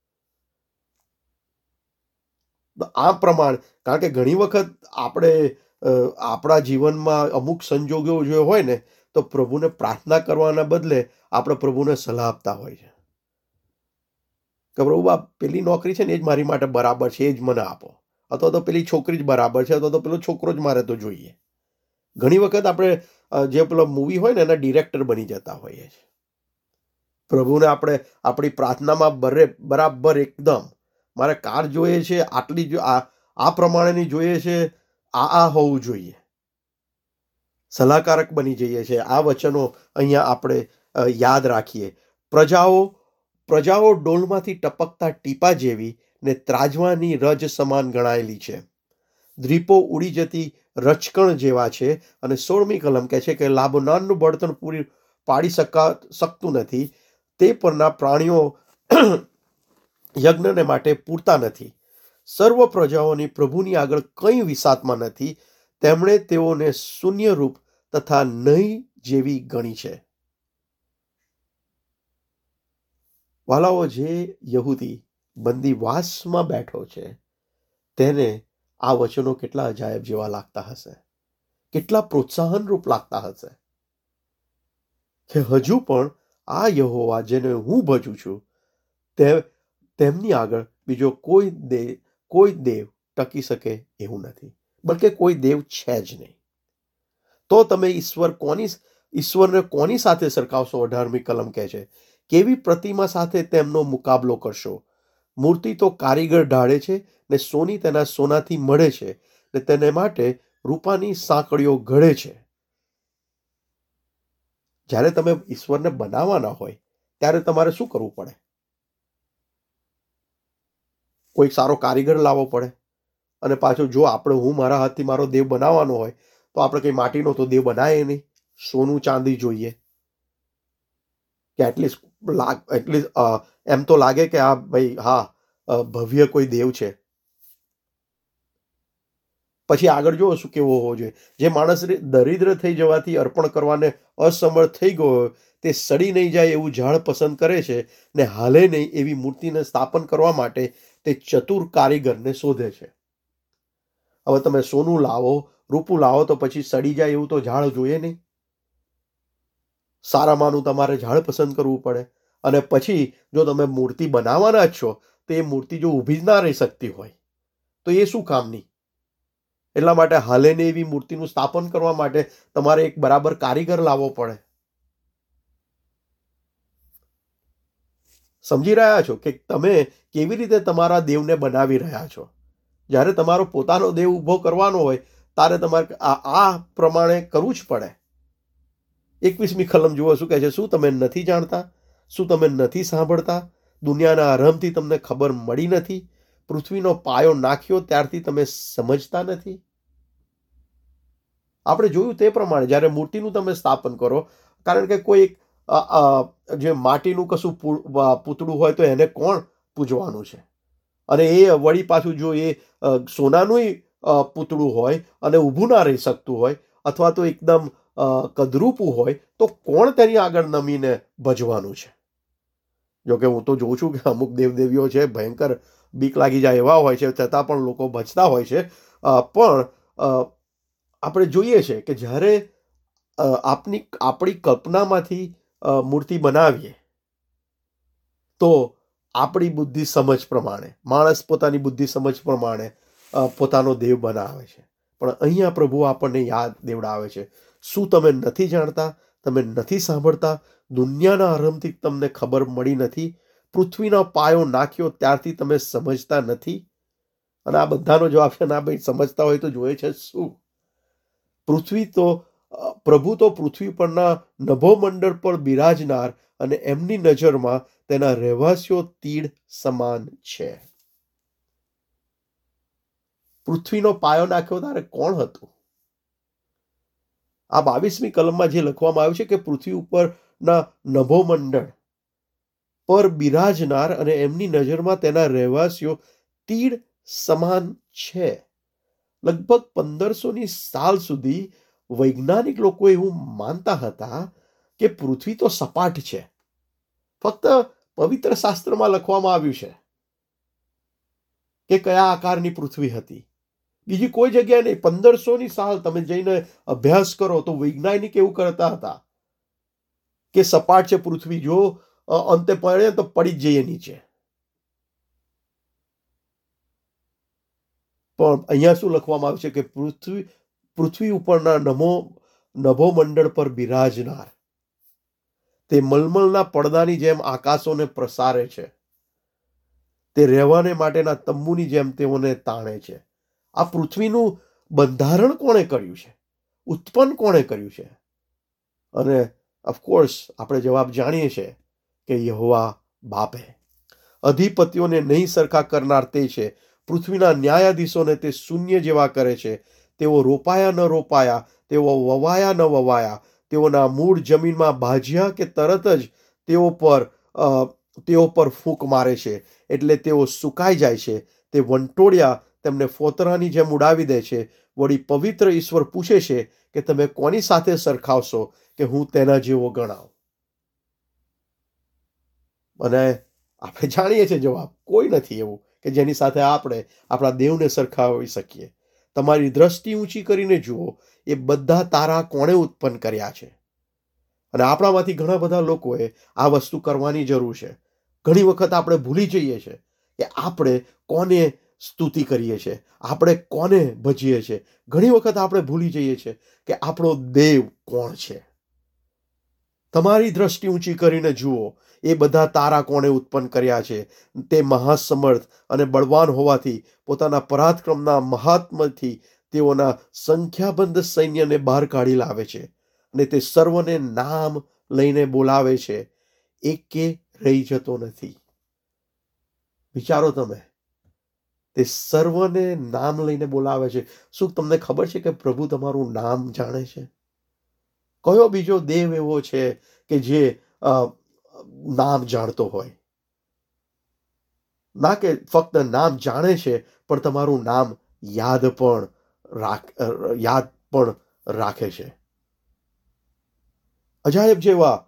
આ પ્રમાણે, કારણ કે ઘણી વખત આપણે આપણા જીવનમાં અમુક સંજોગો જો હોય ને, તો પ્રભુને પ્રાર્થના કરવાના બદલે આપણે પ્રભુને સલાહ આપતા હોય છે કે પ્રભુ બાપ, પેલી નોકરી છે ને એ જ મારી માટે બરાબર છે, એ જ મને આપો. અથવા તો પેલી છોકરી જ બરાબર છે, અથવા તો પેલો છોકરો જ મારે તો જોઈએ. ઘણી વખત આપણે જે પેલો મૂવી હોય ને એના ડિરેક્ટર બની જતા હોઈએ છીએ. પ્રભુને આપણે આપણી પ્રાર્થનામાં બરાબર એકદમ, મારે કાર જોઈએ છે આટલી, આ પ્રમાણેની જોઈએ છે, આ હોવું જોઈએ, સલાહકારક બની જઈએ છીએ. આ વચનો અહીંયા આપણે યાદ રાખીએ. પ્રજાઓ ડોલમાંથી ટપકતા ટીપા જેવી ને ત્રાજવાની રજ સમાન ગણાયેલી છે. દ્વીપો ઉડી જતી રચકણ જેવા છે. અને 16મી કલમ કહે છે કે લાબનાનનું બળતણ પૂરી પાડી શકતું નથી. તે પરના પ્રાણીઓ યજ્ઞને માટે પૂરતા નથી. સર્વ પ્રજાઓની પ્રભુની આગળ કંઈ વિસાતમાં નથી. તેમણે તેઓને શૂન્યરૂપ તથા નહીં જેવી ગણી છે. વાલાઓ, જે યહૂદી બંદીવાસમાં બેઠો છે તેને આ વચનો કેટલા અજાયબ જેવા લાગતા હશે, કેટલા પ્રોત્સાહનરૂપ લાગતા હશે કે હજુ પણ આ યહોવા જેને હું ભજું છું તેમની આગળ બીજો કોઈ દેવ ટકી શકે એવું નથી, બલકે કોઈ દેવ છે જ નહીં. તો તમે ઈશ્વરને કોની સાથે સરખાવશો? 18મી કલમ કહે છે, કેવી પ્રતિમા સાથે તેમનો મુકાબલો કરશો? મૂર્તિ તો કારીગર ઢાળે છે ને સોની તેના સોનાથી મળે છે ને તેને માટે રૂપાની સાંકળીઓ ઘડે છે. જ્યારે તમે ઈશ્વરને બનાવવાના હોય ત્યારે તમારે શું કરવું પડે? કોઈ સારો કારીગર લાવવો પડે. અને પાછું જો હું મારા હાથથી મારો દેવ બનાવવાનો હોય તો આપણે કંઈ માટીનો તો દેવ બનાવીએ નહીં, સોનું ચાંદી જોઈએ કે એટલીસ્ટ એમ તો લાગે કે ભવ્ય કોઈ દેવ છે. પછી આગળ જો શું કેવો હોવો જોઈએ. જે માણસ દરિદ્ર થઈ જવાથી અર્પણ કરવાને અસમર્થ થઈ ગયો તે સડી નહીં જાય એવું ઝાડ પસંદ કરે છે ને હાલે નહીં એવી મૂર્તિને સ્થાપન કરવા માટે તે ચતુર કારીગરને શોધે છે. હવે તમે સોનું લાવો, રૂપું લાવો તો પછી સડી જાય એવું તો ઝાડ જોઈએ નહીં. સારામાંનું તમારે ઝાડ પસંદ કરવું પડે. અને પછી જો તમે મૂર્તિ બનાવવાના જ છો તો એ મૂર્તિ જો ઊભી જ ના રહી શકતી હોય તો એ શું કામની? એટલા માટે હાલેને એવી મૂર્તિનું સ્થાપન કરવા માટે તમારે એક બરાબર કારીગર લાવવો પડે. સમજી રહ્યા છો કે તમે કેવી રીતે તમારા દેવને બનાવી રહ્યા છો? જ્યારે તમારો પોતાનો દેવ ઊભો કરવાનો હોય ત્યારે તમારે આ પ્રમાણે કરવું જ પડે. 21મી કલમ જુઓ શું કહે છે? શું તમે નથી જાણતા? શું તમે નથી સાંભળતા? દુનિયાના આરંભથી તમને ખબર મળી નથી? પૃથ્વીનો પાયો નાખ્યો ત્યારથી તમે સમજતા નથી? આપણે જોયું તે પ્રમાણે જ્યારે મૂર્તિનું તમે સ્થાપન કરો, કારણ કે કોઈ જે માટીનું કશું પૂતળું હોય તો એને કોણ પૂજવાનું છે? અને એ વળી પાછું જો એ સોનાનું પૂતળું હોય અને ઊભું ના રહી શકતું હોય અથવા તો એકદમ કદરૂપું હોય તો કોણ તેની આગળ નમીને ભજવાનું છે? જોકે હું તો જોઉં છું કે અમુક દેવદેવીઓ છે, ભયંકર બીક લાગી જાય એવા હોય છે, છતાં પણ લોકો ભજતા હોય છે. પણ આપણે જોઈએ છે કે જ્યારે આપણી કલ્પનામાંથી મૂર્તિ બનાવીએ તો આપણી બુદ્ધિ સમજ પ્રમાણે, માણસ પોતાની બુદ્ધિ સમજ પ્રમાણે પોતાનો દેવ બનાવે છે. પણ અહીંયા પ્રભુ આપણને યાદ દેવડાવે છે, શું તમે નથી જાણતા? તમે નથી સાંભળતા? દુનિયાના આરંભથી તમને ખબર મળી નથી? પૃથ્વીનો પાયો નાખ્યો ત્યારથી તમે સમજતા નથી? અને આ બધાનો જવાબ છે ના ભાઈ, સમજતા હોય તો જોઈએ છે શું? પ્રભુ તો પૃથ્વી પરના નભોમંડળ પર બિરાજનાર અને એમની નજરમાં તેના રહેવાસીઓ તીડ સમાન છે. પૃથ્વીનો પાયો નાખ્યો ત્યારે કોણ હતું? આ 22મી કલમમાં જે લખવામાં આવ્યું છે કે પૃથ્વી ઉપરના નભોમંડળ પર બિરાજનાર અને એમની નજરમાં તેના રહેવાસીઓ તીડ સમાન છે. લગભગ 1500ની સાલ સુધી વૈજ્ઞાનિક લોકો એવું માનતા હતા કે પૃથ્વી તો સપાટ છે. ફક્ત પવિત્ર શાસ્ત્રમાં લખવામાં આવ્યું છે કે કયા આકારની પૃથ્વી હતી, બીજી કોઈ જગ્યાએ નહીં. 1500ની સાલ તમે જઈને અભ્યાસ કરો તો વૈજ્ઞાનિક એવું કરતા હતા કે સપાટ છે પૃથ્વી, જો અંતે પડે તો પડી જ જઈએ નીચે. પણ અહીંયા શું લખવામાં આવ્યું છે કે પૃથ્વી ઉપરના નભોમંડળ પર બિરાજનાર તે મલમલના પડદાની જેમ આકાશોને પ્રસારે છે. તે રહેવાને માટેના તંબુની જેમ તેઓને તાણે છે. આ પૃથ્વીનું બંધારણ કોણે કર્યું છે? ઉત્પન્ન કોણે કર્યું છે? અને ઓફકોર્સ આપણે જવાબ જાણીએ છીએ કે યહોવા બાપે. અધિપતિઓને નહીં સરખા કરનાર તે છે. પૃથ્વીના ન્યાયાધીશોને તે શૂન્ય જેવા કરે છે. તેઓ રોપાયા ન રોપાયા, તેઓ વવાયા ન વવાયા, તેઓના મૂળ જમીનમાં ભાજ્યા કે તરત જ તેઓ પર ફૂંક મારે છે, એટલે તેઓ સુકાઈ જાય છે. તે વંટોળિયા તેમને ફોતરાની જેમ ઉડાવી દે છે. વળી પવિત્ર ઈશ્વર પૂછે છે કે તમે કોની સાથે સરખાવશો કે હું તેના જેવો ગણાવ? અને આપણે જાણીએ છીએ જવાબ, કોઈ નથી એવું કે જેની સાથે આપણે આપણા દેવને સરખાવી શકીએ. તમારી દ્રષ્ટિ ઊંચી કરીને જુઓ, એ બધા તારા કોણે ઉત્પન્ન કર્યા છે? અને આપણામાંથી ઘણા બધા લોકોએ આ વસ્તુ કરવાની જરૂર છે. ઘણી વખત આપણે ભૂલી જઈએ છીએ કે આપણે કોને સ્તુતિ કરીએ છીએ, આપણે કોને ભજીએ છીએ. ઘણી વખત આપણે ભૂલી જઈએ છીએ કે આપણો દેવ કોણ છે. તમારી દ્રષ્ટિ ઊંચી કરીને જુઓ, એ બધા તારા કોણે ઉત્પન્ન કર્યા છે? તે મહાસમર્થ અને બળવાન હોવાથી પોતાના પરાક્રમના મહાત્મ્યથી તેઓના સંખ્યાબંધ સૈન્યને બહાર કાઢી લાવે છે અને તે સર્વને નામ લઈને બોલાવે છે, એકે રહી જતો નથી. વિચારો તમે, તે સર્વને નામ લઈને બોલાવે છે. શું તમને ખબર છે કે પ્રભુ તમારું નામ જાણે છે? કયો બીજો દેવ એવો છે કે જે નામ જાણતો હોય? ના કે ફક્ત નામ જાણે છે, પણ તમારું નામ યાદ પણ રાખે છે. અજાયબ જેવા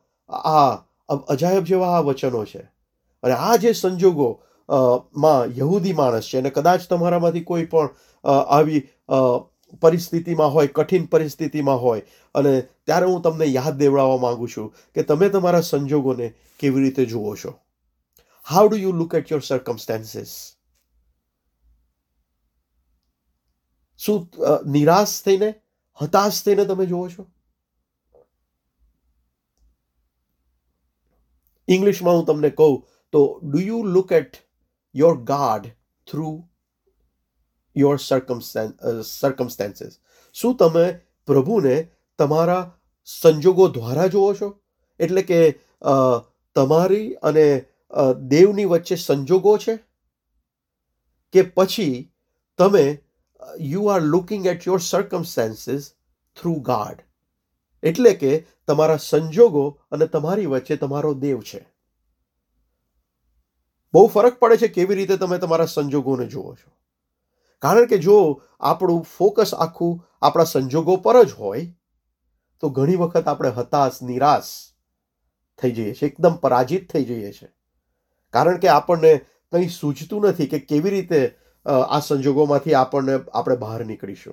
આ વચનો છે. અને આ જે સંજોગો માં યહૂદી માણસ છે, અને કદાચ તમારામાંથી કોઈ પણ આવી પરિસ્થિતિમાં હોય, કઠિન પરિસ્થિતિમાં હોય, અને ત્યારે હું તમને યાદ દેવડાવવા માંગુ છું કે તમે તમારા સંજોગોને કેવી રીતે જુઓ છો. How do you look at your circumstances? શું નિરાશ થઈને, હતાશ થઈને તમે જુઓ છો? ઇંગ્લિશમાં હું તમને કહું તો do you look at your God through your circumstances? શું તમે પ્રભુને તમારા સંજોગો દ્વારા જુઓ છો? એટલે કે તમારી અને દેવની વચ્ચે સંજોગો છે, કે પછી તમે you are looking at your circumstances through God? એટલે કે તમારા સંજોગો અને તમારી વચ્ચે તમારો દેવ છે. બહુ ફરક પડે છે કેવી રીતે તમે તમારા સંજોગોને જુઓ છો. કારણ કે જો આપણું ફોકસ આખું આપણા સંજોગો પર જ હોય તો ઘણી વખત આપણે હતાશ, નિરાશ થઈ જઈએ છીએ, એકદમ પરાજિત થઈ જઈએ છીએ. કારણ કે આપણને કંઈ સૂઝતું નથી કે કેવી રીતે આ સંજોગોમાંથી આપણે બહાર નીકળીશું.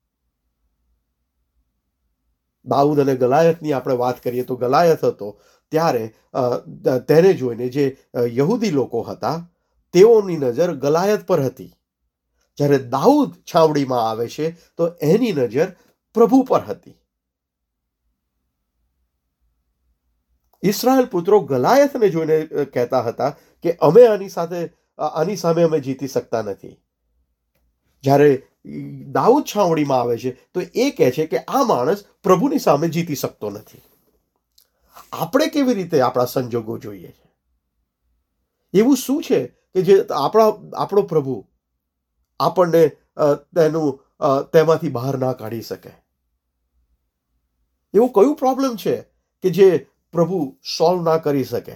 દાઉદ અને ગલાયતની આપણે વાત કરીએ તો ગલાયત હતો ત્યારે તેને જોઈને જે યહૂદી લોકો હતા તેઓની નજર ગલાયત પર હતી. જ્યારે દાઉદ છાવણીમાં આવે છે તો એની નજર પ્રભુ પર હતી. ઇસ્રાયેલ પુત્રો ગલાયતને જોઈને કહેતા હતા કે અમે આની સામે અમે જીતી શકતા નથી. જ્યારે દાઉદ છાવણીમાં આવે છે તો એ કહે છે કે આ માણસ પ્રભુની સામે જીતી શકતો નથી. આપણે કેવી રીતે આપણા સંજોગો જોઈએ છે? એવું શું છે કે જે આપણો પ્રભુ આપણને તેમાંથી બહાર ના કાઢી શકે? એવું કયું પ્રોબ્લેમ છે કે જે પ્રભુ સોલ્વ ના કરી શકે?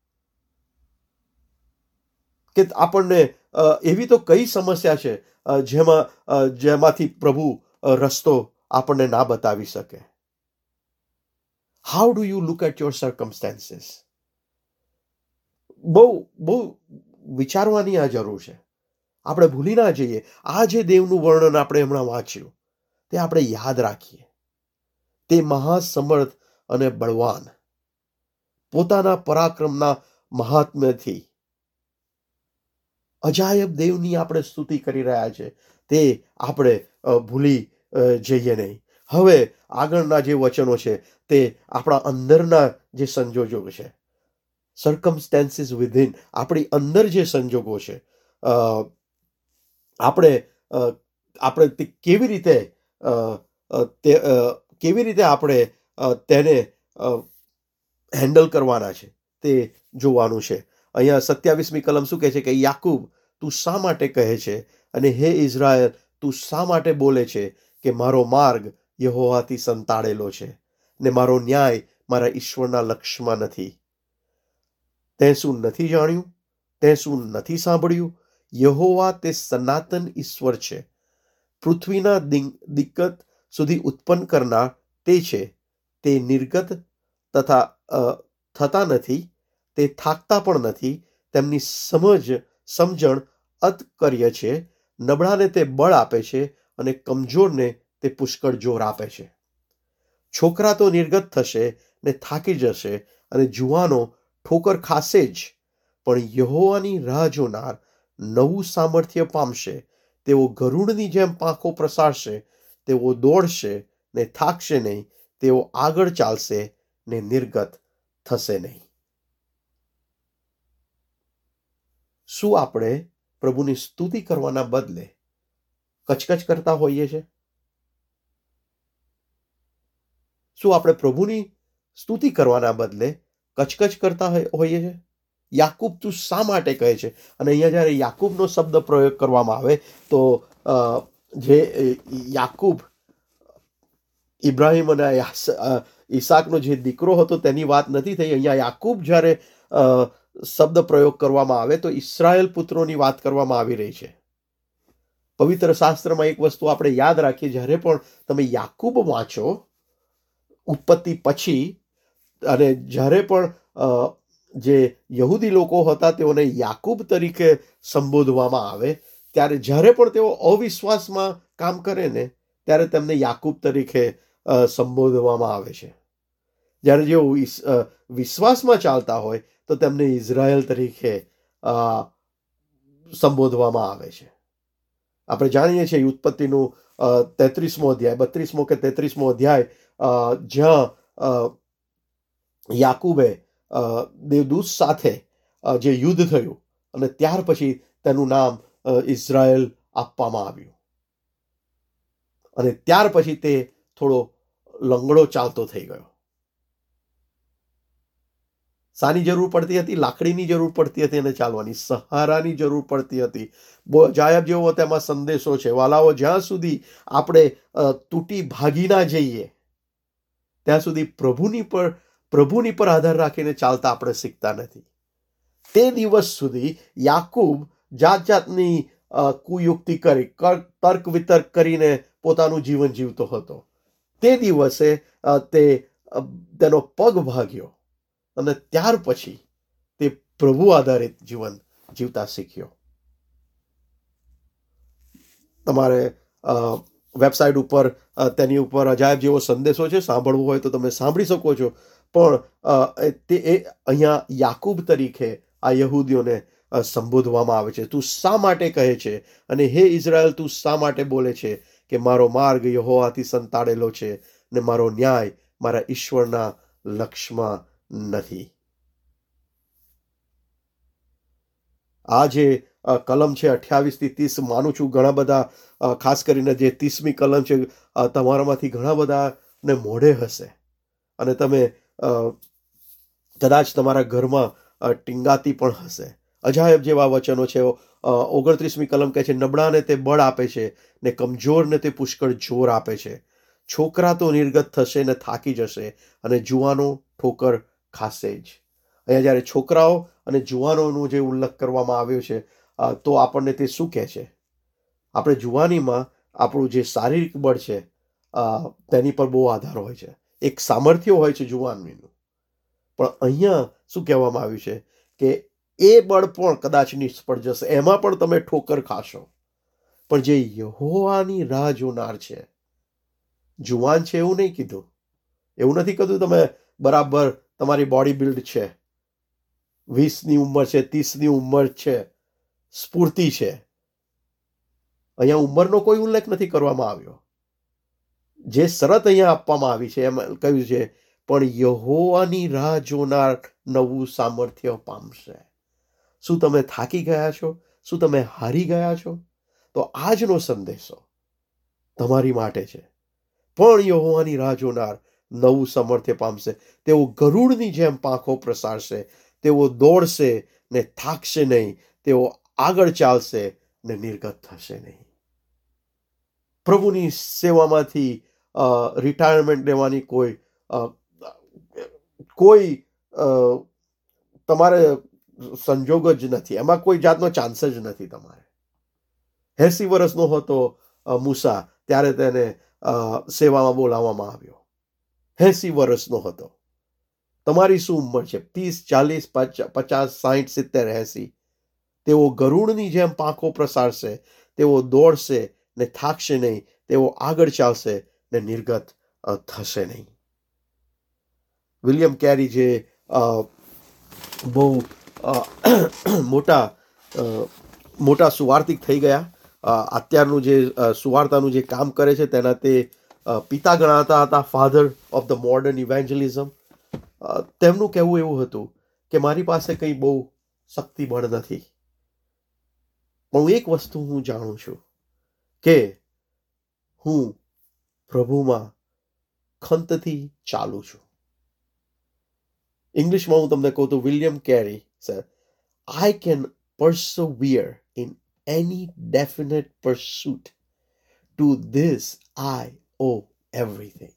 કે આપણને એવી તો કઈ સમસ્યા છે જેમાંથી પ્રભુ રસ્તો આપણને ના બતાવી શકે? How do you look at your circumstances? બહુ વિચારવાની આ જરૂર છે. આપણે ભૂલી ના જઈએ. આ જે દેવનું વર્ણન આપણે હમણાં વાંચ્યું તે આપણે યાદ રાખીએ. તે મહાસમર્થ અને બળવાન, પોતાના પરાક્રમના મહાત્મ્યથી અજાયબ દેવની આપણે સ્તુતિ કરી રહ્યા છે, તે આપણે ભૂલી જઈએ નહીં. હવે આગળના જે વચનો છે તે આપણા અંદરના જે સંજોગો છે, સર્કમસ્ટેન્સીસ વિધિન, આપણી અંદર જે સંજોગો છે, આપણે તે કેવી રીતે આપણે તેને હેન્ડલ કરવાના છે તે જોવાનું છે. અહીંયા 27મી કલમ શું કહે છે કે યાકૂબ, તું શા માટે કહે છે, અને હે ઇઝરાયલ, તું શા માટે બોલે છે કે મારો માર્ગ યહોવાથી સંતાડેલો છે ને મારો ન્યાય મારા ઈશ્વરના લક્ષ્યમાં નથી? તે શું નથી જાણ્યું? તે શું નથી સાંભળ્યું? યહોવા તે સનાતન ઈશ્વર છે, પૃથ્વીના દિક્કત સુધી ઉત્પન્ન કરનાર તે છે. તે નિર્ગત થતા નથી, તે થાકતા પણ નથી. તેમની સમજણ અતકર્ય છે. નબળાને તે બળ આપે છે અને કમજોરને તે પુષ્કળ જોર આપે છે. છોકરા તો નિર્ગત થશે ને થાકી જશે, અને જુવાનો ઠોકર ખાશે જ, પણ યહોવાની રાહ જોનાર નવું સામર્થ્ય પામશે. તેઓ ગરુડની જેમ પાંખો પ્રસારશે. તેઓ દોડશે ને થાકશે નહીં. તેઓ આગળ ચાલશે ને નિર્ગત થશે નહીં. શું આપણે પ્રભુની સ્તુતિ કરવાના બદલે કચકચ કરતા હોઈએ છીએ? શું આપણે પ્રભુની સ્તુતિ કરવાના બદલે કચકચ કરતા હોઈએ છીએ? યાકૂબ, તું શા માટે કહે છે? અને અહીંયા જ્યારે યાકૂબનો શબ્દ પ્રયોગ કરવામાં આવે તો જે યાકૂબ ઇબ્રાહિમ અને ઈસાકનો જે દીકરો હતો તેની વાત નથી થઈ. અહીંયા યાકૂબ જ્યારે શબ્દ પ્રયોગ કરવામાં આવે તો ઇસ્રાયેલ પુત્રોની વાત કરવામાં આવી રહી છે. પવિત્ર શાસ્ત્રમાં એક વસ્તુ આપણે યાદ રાખીએ, જ્યારે પણ તમે યાકૂબ વાંચો ઉત્પત્તિ પછી, અને જ્યારે પણ જે યહૂદી લોકો હતા તેઓને યાકૂબ તરીકે સંબોધવામાં આવે, ત્યારે જ્યારે પણ તેઓ અવિશ્વાસમાં કામ કરે ને ત્યારે તેમને યાકૂબ તરીકે સંબોધવામાં આવે છે. જ્યારે જેઓ વિશ્વાસમાં ચાલતા હોય તો તેમને ઇઝરાયલ તરીકે સંબોધવામાં આવે છે. આપણે જાણીએ છીએ ઉત્પત્તિનું 33મો અધ્યાય, 32મો કે 33મો અધ્યાય, જ્યાં યાકૂબે દેવદૂત સાથે જે યુદ્ધ થયું અને ત્યાર પછી તેનું નામ ઇઝરાયલ આપવામાં આવ્યું. અને ત્યાર પછી તે થોડો લંગડો ચાલતો થઈ ગયો. શાની જરૂર પડતી હતી? લાકડીની જરૂર પડતી હતી અને ચાલવાની, સહારાની જરૂર પડતી હતી. જાયબ જેવો તેમાં સંદેશો છે, વાલાઓ, જ્યાં સુધી આપણે તૂટી ભાગી ના જઈએ ત્યાં સુધી પ્રભુની પર આધાર રાખીને ચાલતા આપણે શીખતા નથી. તે દિવસ સુધી યાકૂબ જાત જાતની કુયુક્તિ કરી, તર્ક વિતર્ક કરીને પોતાનું જીવન જીવતો હતો. તે દિવસે તેનો પગ ભાગ્યો અને ત્યાર પછી તે પ્રભુ આધારિત જીવન જીવતા શીખ્યો. તમારે વેબસાઇટ ઉપર તેની ઉપર અજાયબ જેવો સંદેશો છે, સાંભળવું હોય તો તમે સાંભળી શકો છો. પણ તે અહીંયા યાકૂબ તરીકે આ યહૂદીઓને સંબોધવામાં આવે છે. તું શા માટે કહે છે અને હે ઇઝરાયલ, તું શા માટે બોલે છે કે મારો માર્ગ યહોવાથી સંતાડેલો છે ને મારો ન્યાય મારા ઈશ્વરના લક્ષમાં નથી. આ જે કલમ છે 28 થી 30, માનું છું ઘણા બધા, ખાસ કરીને જે 30મી કલમ છે, તમારામાંથી ઘણા બધાને મોઢે હશે અને તમે કદાચ તમારા ઘરમાં ટીંગાતી પણ હશે. અજાયબ જેવા વચનો છે. 29મી કલમ કહે છે, નબળાને તે બળ આપે છે ને કમજોરને તે પુષ્કળ જોર આપે છે. છોકરા તો નિર્ગત થશે ને થાકી જશે અને જુવાનો ઠોકર ખાશે જ. અહીંયા જ્યારે છોકરાઓ અને જુવાનોનો જે ઉલ્લેખ કરવામાં આવ્યો છે, તો આપણને તે શું કહે છે? આપણે જુવાનીમાં આપણું જે શારીરિક બળ છે તેની પર બહુ આધાર હોય છે, એક સામર્થ્ય હોય છે જુવાનીનું. પણ અહીંયા શું કહેવામાં આવ્યું છે કે એ બળ પણ કદાચ નિષ્ફળ જશે, એમાં પણ તમે ઠોકર ખાશો. પણ જે યહોવાની રાહ જોનાર છે, જુવાન છે એવું નહીં કીધું. એવું નથી કીધું તમે બરાબર તમારી બોડી બિલ્ડ છે, 20ની ઉંમર છે, 30ની ઉંમર છે, સ્ફૂર્તિ છે. અહીંયા ઉંમરનો કોઈ ઉલ્લેખ નથી કરવામાં આવ્યો. જે શરત અહીંયા આપવામાં આવી છે એમ કહ્યું છે, પણ યહોવાની રાહ જોનાર નવું સામર્થ્ય પામશે. શું તમે થાકી ગયા છો? શું તમે હારી ગયા છો? તો આજનો સંદેશો તમારી માટે છે. પણ યહોવાની રાહ જોનાર નવું સામર્થ્ય પામશે. તેઓ ગરુડની જેમ પાંખો પ્રસારશે. તેઓ દોડશે ને થાકશે નહીં. તેઓ આગળ ચાલશે ને નિર્ગત થશે નહીં. પ્રભુની સેવામાંથી રિટાયરમેન્ટ લેવાની કોઈ તમારે સંજોગ જ નથી. એમાં કોઈ જાતનો ચાન્સ જ નથી તમારે. 80 વર્ષનો હતો મૂસા, ત્યારે તેને સેવામાં બોલાવવામાં આવ્યો. 80 વર્ષનો હતો. તમારી શું ઉંમર છે? 30, 40, 50, 60, 70, 80. તેઓ ગરુડની જેમ પાંખો પ્રસારશે. તેઓ દોડશે ને થાકશે નહીં. તેઓ આગળ ચાલશે ને નિર્ગત થશે નહીં. વિલિયમ કેરી જે બહુ મોટા સુવાર્તિક થઈ ગયા, અત્યારનું જે સુવાર્તાનું જે કામ કરે છે તેના તે પિતા ગણાતા હતા, father of the modern evangelism. તેમનું કહેવું એવું હતું કે મારી પાસે કંઈ બહુ શક્તિ બળ નથી, પણ એક વસ્તુ હું જાણું છું કે હું પ્રભુમાં ખંતથી ચાલું છું. ઇંગ્લિશમાં હું તમને કહું તો William Carey sir, I can persevere in any definite pursuit. To this I owe everything.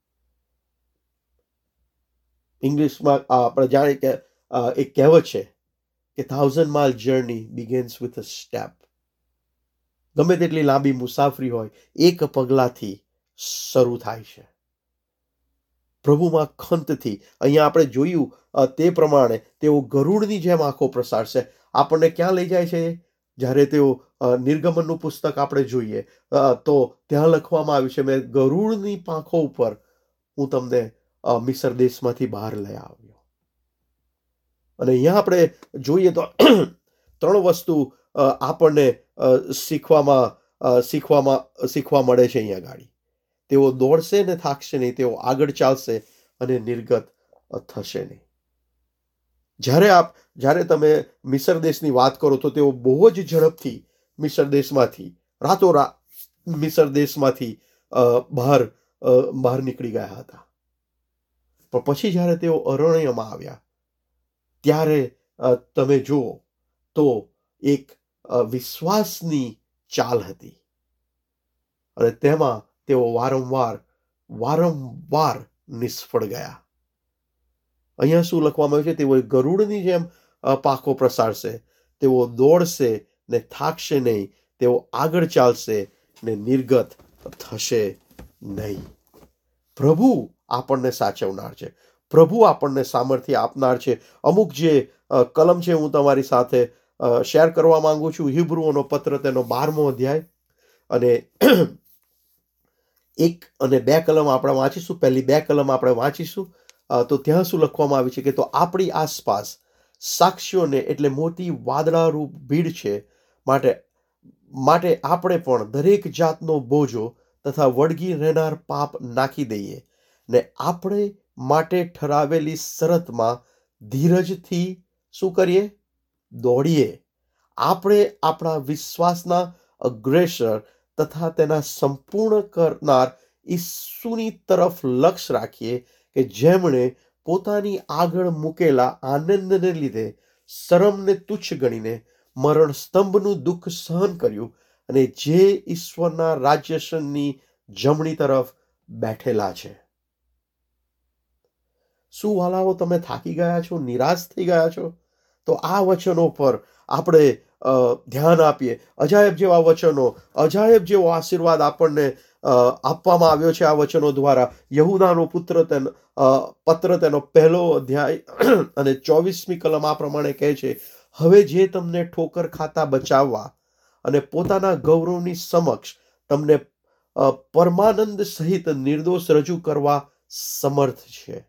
ઇંગ્લિશમાં આપણે જાણીએ કે એક કહેવત છે કે 1000 mile journey begins with a step. ગમે તેટલી લાંબી મુસાફરી હોય, એક પગલાથી શરૂ થાય છે. પ્રભુમાં ખંતથી અહીંયા આપણે જોયું તે પ્રમાણે તેઓ ગરુડની જેમ આંખો પ્રસારશે. આપણને ક્યાં લઈ જાય છે? જ્યારે તેઓ નિર્ગમનનું પુસ્તક આપણે જોઈએ તો ત્યાં લખવામાં આવ્યું છે, મેં ગરુડની પાંખો ઉપર હું તમને મિસર દેશમાંથી બહાર લઈ આવ્યો. અને અહીંયા આપણે જોઈએ તો 3 વસ્તુ આપણને શીખવા મળે છે અહીંયા ગાડી. તેઓ દોડશે ને થાકશે નહીં, તેઓ આગળ ચાલશે અને નિર્ગત થશે નહીં. જ્યારે તમે મિસર દેશની વાત કરો તો તેઓ બહુ જ ઝડપથી મિસર દેશમાંથી રાતોરાત મિસર દેશમાંથી બહાર નીકળી ગયા હતા. પણ પછી જ્યારે તેઓ અરણ્યમાં આવ્યા ત્યારે તમે જુઓ તો એક વિશ્વાસની ચાલ હતી અને તેમાં તેઓ વારંવાર નિષ્ફળ ગયા. અહીંયા શું લખવામાં આવ્યું છે? તેઓ ગરુડની જેમ પાંખો પ્રસારશે, તેઓ દોડશે ને થાકશે નહીં, તેઓ આગળ ચાલશે ને નિર્ગત થશે નહીં. પ્રભુ આપણને સાચવનાર છે, પ્રભુ આપણને સામર્થ્ય આપનાર છે. અમુક જે કલમ છે હું તમારી સાથે શેર કરવા માંગુ છું. હિબ્રુઓનો પત્ર તેનો 12મો અધ્યાય અને 1 અને 2 કલમ આપણે વાંચીશું. પહેલી 2 કલમ આપણે વાંચીશું તો ત્યાં શું લખવામાં આવ્યું છે કે તો આપણી આસપાસ સાક્ષીઓને એટલે મોટી વાદળારૂપ ભીડ છે, માટે આપણે પણ દરેક જાતનો બોજો તથા વળગી રહેનાર પાપ નાખી દઈએ ને આપણે માટે ઠરાવેલી શરતમાં ધીરજથી શું કરીએ? દોડીએ. આપણે આપણા વિશ્વાસના અગ્રેસર તથા તેના સંપૂર્ણ કરનાર ઈસુની તરફ લક્ષ્ય રાખીએ, કે જેમણે પોતાની આગળ મૂકેલા આનંદને લીધે શરમને તુચ્છ ગણીને મરણ સ્તંભનું દુઃખ સહન કર્યું અને જે ઈશ્વરના રાજ્યસનની જમણી તરફ બેઠેલા છે. શું વાલાઓ, તમે થાકી ગયા છો, નિરાશ થઈ ગયા છો? તો આ વચનો પર આપણે ધ્યાન આપીએ. અજાયબ જેવા વચનો, અજાયબ જેવો આશીર્વાદ આપણને આપવામાં આવ્યો છે આ વચનો દ્વારા. યહૂદાનો પત્ર તેનો 1 અધ્યાય અને 24મી કલમ આ પ્રમાણે કહે છે, હવે જે તમને ઠોકર ખાતા બચાવવા અને પોતાના ગૌરવની સમક્ષ તમને પરમાનંદ સહિત નિર્દોષ રજૂ કરવા સમર્થ છે.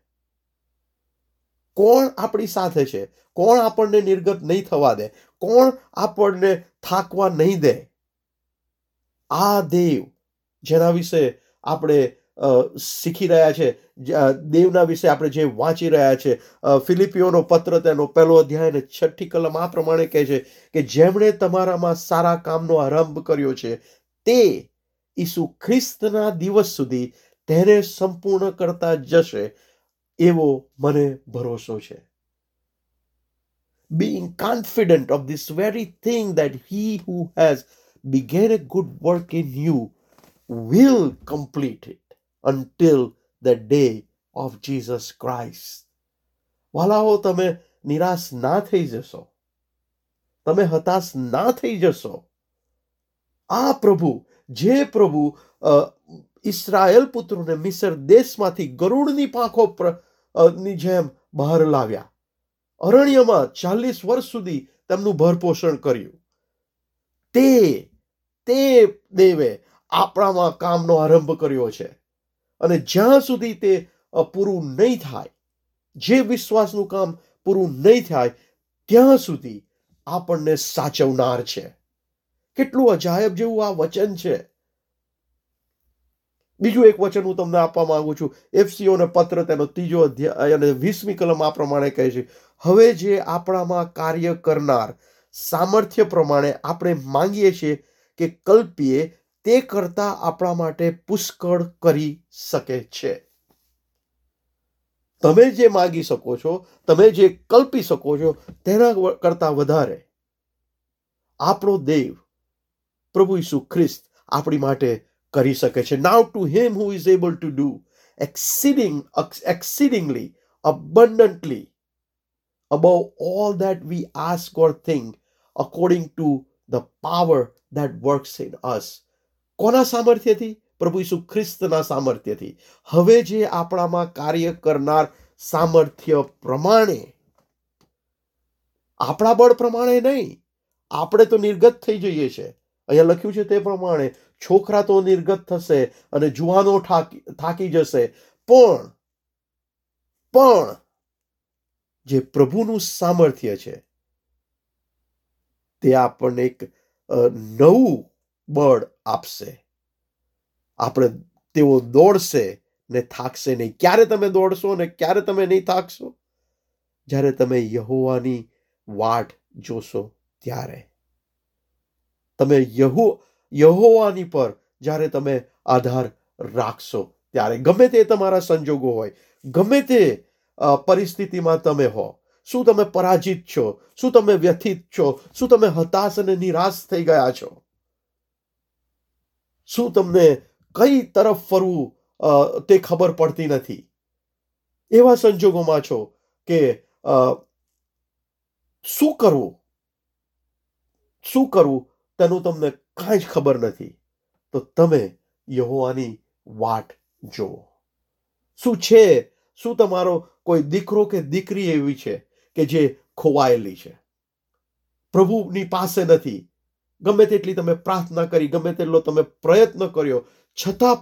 કોણ આપણી સાથે છે? કોણ આપણને નિર્ગત નહીં થવા દે? કોણ આપણને થાકવા નહીં દે? આ દેવ જેના વિશે આપણે શીખી રહ્યા છે, દેવના વિશે આપણે જે વાંચી રહ્યા છે. ફિલિપીઓનો પત્ર તેનો 1 અધ્યાય અને 6ઠી કલમ આ પ્રમાણે કહે છે કે જેમણે તમારામાં સારા કામનો આરંભ કર્યો છે તે ઈસુ ખ્રિસ્તના દિવસ સુધી તેને સંપૂર્ણ કરતા જશે, એવો મને ભરોસો છે. Being confident of this very thing, that he who has begun a good work in you will complete it until the day of Jesus Christ. વાલાઓ, તમે નિરાશ ના થઈ જશો, તમે હતાશ ના થઈ જશો. આ પ્રભુ, જે પ્રભુ ઇસ્રાયેલ પુત્રોને મિસર દેશમાંથી ગરુડની પાંખો ની જેમ બહાર લાવ્યા, અરણ્યમાં 40 વર્ષ સુધી તેમનું ભરપોષણ કર્યું, તે દેવે આપણામાં કામનો આરંભ કર્યો છે. અને જ્યાં સુધી તે પૂરું નહીં થાય, જે વિશ્વાસનું કામ પૂરું નહીં થાય, ત્યાં સુધી આપણને સાચવનાર છે. કેટલું અજાયબ જેવું આ વચન છે. બીજું એક વચન હું તમને આપવા માંગુ છું. એફસીઓનો પત્ર તેનો 3 અધ્યાય અને 20મી કલમ આ પ્રમાણે કહે છે, હવે જે આપણામાં કાર્ય કરનાર સામર્થ્ય પ્રમાણે આપણે માંગીએ છીએ કે કલ્પીએ, તે કરતા આપણા માટે પુષ્કળ કરી શકે છે. તમે જે માંગી શકો છો, તમે જે કલ્પી શકો છો, તેના કરતા વધારે આપણો દેવ પ્રભુ ઈસુ ખ્રિસ્ત આપણી માટે કરી શકે છે. Now to him who is able to do exceedingly abundantly above all that we ask or think, according to the power that works in us. કોના સામર્થ્યથી? પ્રભુ ઈસુ ખ્રિસ્તના સામર્થ્યથી. હવે જે આપણામાં કાર્ય કરનાર સામર્થ્ય પ્રમાણે, આપણા બળ પ્રમાણે નહીં, આપણે તો નિર્ગત થઈ જઈએ છીએ. અહીંયા લખ્યું છે તે પ્રમાણે છોકરા તો નિર્ગત થશે અને જુવાનો થાકી જશે, પણ જે પ્રભુનું સામર્થ્ય છે તે આપણને એક નવું બળ આપશે. તેઓ દોડશે ને થાકશે નહીં. ક્યારે તમે દોડશો ને ક્યારે તમે નહીં થાકશો? જ્યારે તમે યહોવાની વાટ જોશો ત્યારે. તમે યહોવાની પર જ્યારે તમે આધાર રાખશો ત્યારે, ગમે તે તમારા સંજોગો હોય, ગમે તે પરિસ્થિતિમાં તમે હો, શું તમે પરાજિત છો, શું તમે વ્યથિત છો, શું તમે હતાશ અને નિરાશ થઈ ગયા છો, શું તમને કઈ તરફ ફરવું તે ખબર પડતી નથી, એવા સંજોગોમાં છો કે શું કરવું તેનું તમને કાંઈ જ ખબર નથી, તો તમે યહોવાની વાટ જુઓ. શું તમારો કોઈ દીકરો કે દીકરી એવી છે કે જે ખોવાયેલી છે, પ્રભુની પાસે નથી? ગમે તેટલી તમે પ્રાર્થના કરી, ગમે તેટલો તમે પ્રયત્ન કર્યો, છતાં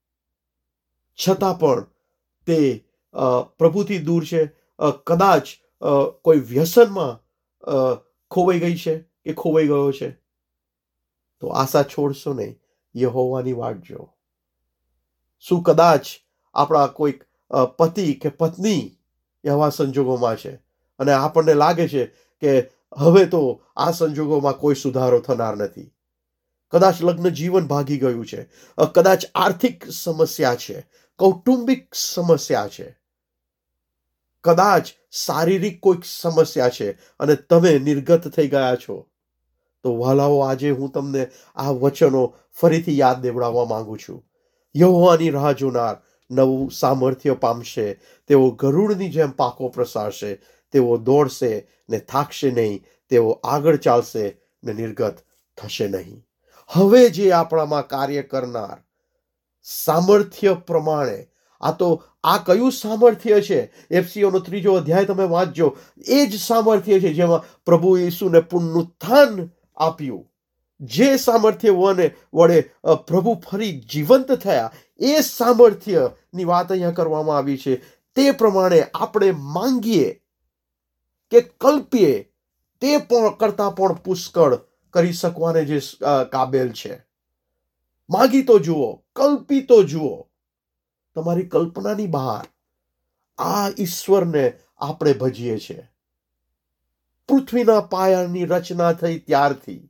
પણ તે પ્રભુથી દૂર છે. કદાચ કોઈ વ્યસનમાં ખોવાઈ ગઈ છે કે ખોવાઈ ગયો છે, તો આશા છોડશો નહીં, યહોવાની વાટ જુઓ. શું કદાચ આપણા કોઈક પતિ કે પત્ની એવા સંજોગોમાં છે અને આપણને લાગે છે કે હવે તો આ સંજોગોમાં કોઈ સુધારો થનાર નથી? કદાચ લગ્ન જીવન ભાગી ગયું છે, કદાચ આર્થિક સમસ્યા છે, કૌટુંબિક સમસ્યા છે, કદાચ શારીરિક કોઈક સમસ્યા છે અને તમે નિર્ગત થઈ ગયા છો, તો વહાલાઓ, આજે હું તમને આ વચનો ફરીથી યાદ દેવડાવવા માંગુ છું. યહોવાની રાહ જોનાર નવું સામર્થ્ય પામશે. તેઓ ગરુડની જેમ પાંખો પ્રસારશે. તેઓ દોડશે ને થાકશે નહીં. તેઓ આગળ ચાલશે ને નિર્ગત થશે નહીં. હવે જે આપણામાં કાર્ય કરનાર સામર્થ્ય પ્રમાણે, આ કયું સામર્થ્ય છે? એફસીઓનો 3 અધ્યાય તમે વાંચજો. એ જ સામર્થ્ય છે જેમાં પ્રભુ ઈસુને પુનરુત્થાન આપ્યું. જે સામર્થ્ય વડે પ્રભુ ફરી જીવંત થયા, એ સામર્થ્યની વાત અહીંયા કરવામાં આવી છે. તે પ્રમાણે આપણે માંગીએ કે કલ્પીએ તે પણ કરતા પણ પુષ્કળ કરી શકવાને જે કાબેલ છે. માગી તો જુઓ, કલ્પી તો જુઓ. તમારી કલ્પનાની બહાર આ ઈશ્વરને આપણે ભજીએ છીએ. પૃથ્વીના પાયાની રચના થઈ ત્યારથી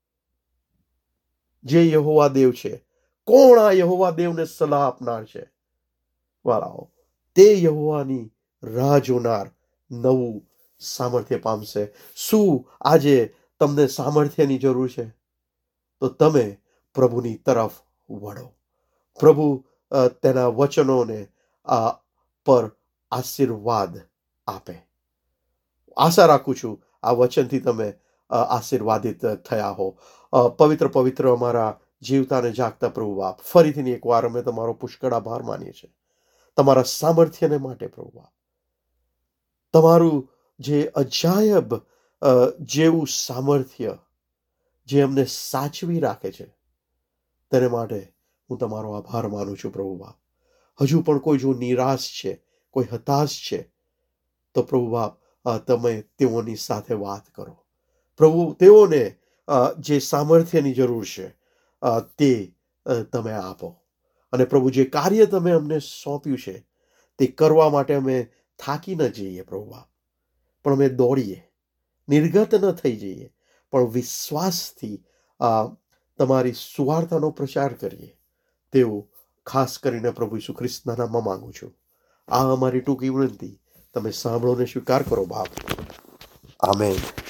જે યહોવા દેવ છે, કોણ આ યહોવા દેવને સલાહ આપનાર છે? વાળાઓ, તે યહોવાની રાહ જોનાર નવું સામર્થ્ય પામશે. શું આજે તમને સામર્થ્યની જરૂર છે? તો તમે પ્રભુની તરફ વળો. પ્રભુ તેના વચનોને પર આશીર્વાદ આપે. આશા રાખું છું આ વચનથી તમે આશીર્વાદિત થયા હો. પવિત્ર અમારા જીવતા અને જાગતા પ્રભુ બાપ, ફરીથી એકવાર અમે તમારો પુષ્કળ આભાર માનીએ છીએ તમારા સામર્થ્યને માટે. પ્રભુ બાપ, તમારું જે અજાયબ જેવું સામર્થ્ય જે અમને સાચવી રાખે છે, તેને માટે હું તમારો આભાર માનું છું. પ્રભુ બાપ, હજુ પણ કોઈ જો નિરાશ છે, કોઈ હતાશ છે, તો પ્રભુ બાપ, તમે તેઓની સાથે વાત કરો. પ્રભુ, તેઓને જે સામર્થ્યની જરૂર છે તે તમે આપો. અને પ્રભુ, જે કાર્ય તમે અમને સોંપ્યું છે તે કરવા માટે અમે થાકી ન જઈએ પ્રભુ બાપ, પણ અમે દોડીએ, નિર્ગત ન થઈ જઈએ, પણ વિશ્વાસથી તમારી સુવાર્તાનો પ્રચાર કરીએ. તેવું ખાસ કરીને પ્રભુ ઈસુ ખ્રિસ્તના નામમાં માંગુ છું. આ અમારી ટૂંકી વિનંતી તમે સાંભળો ને સ્વીકાર કરો બાપ. આમેન.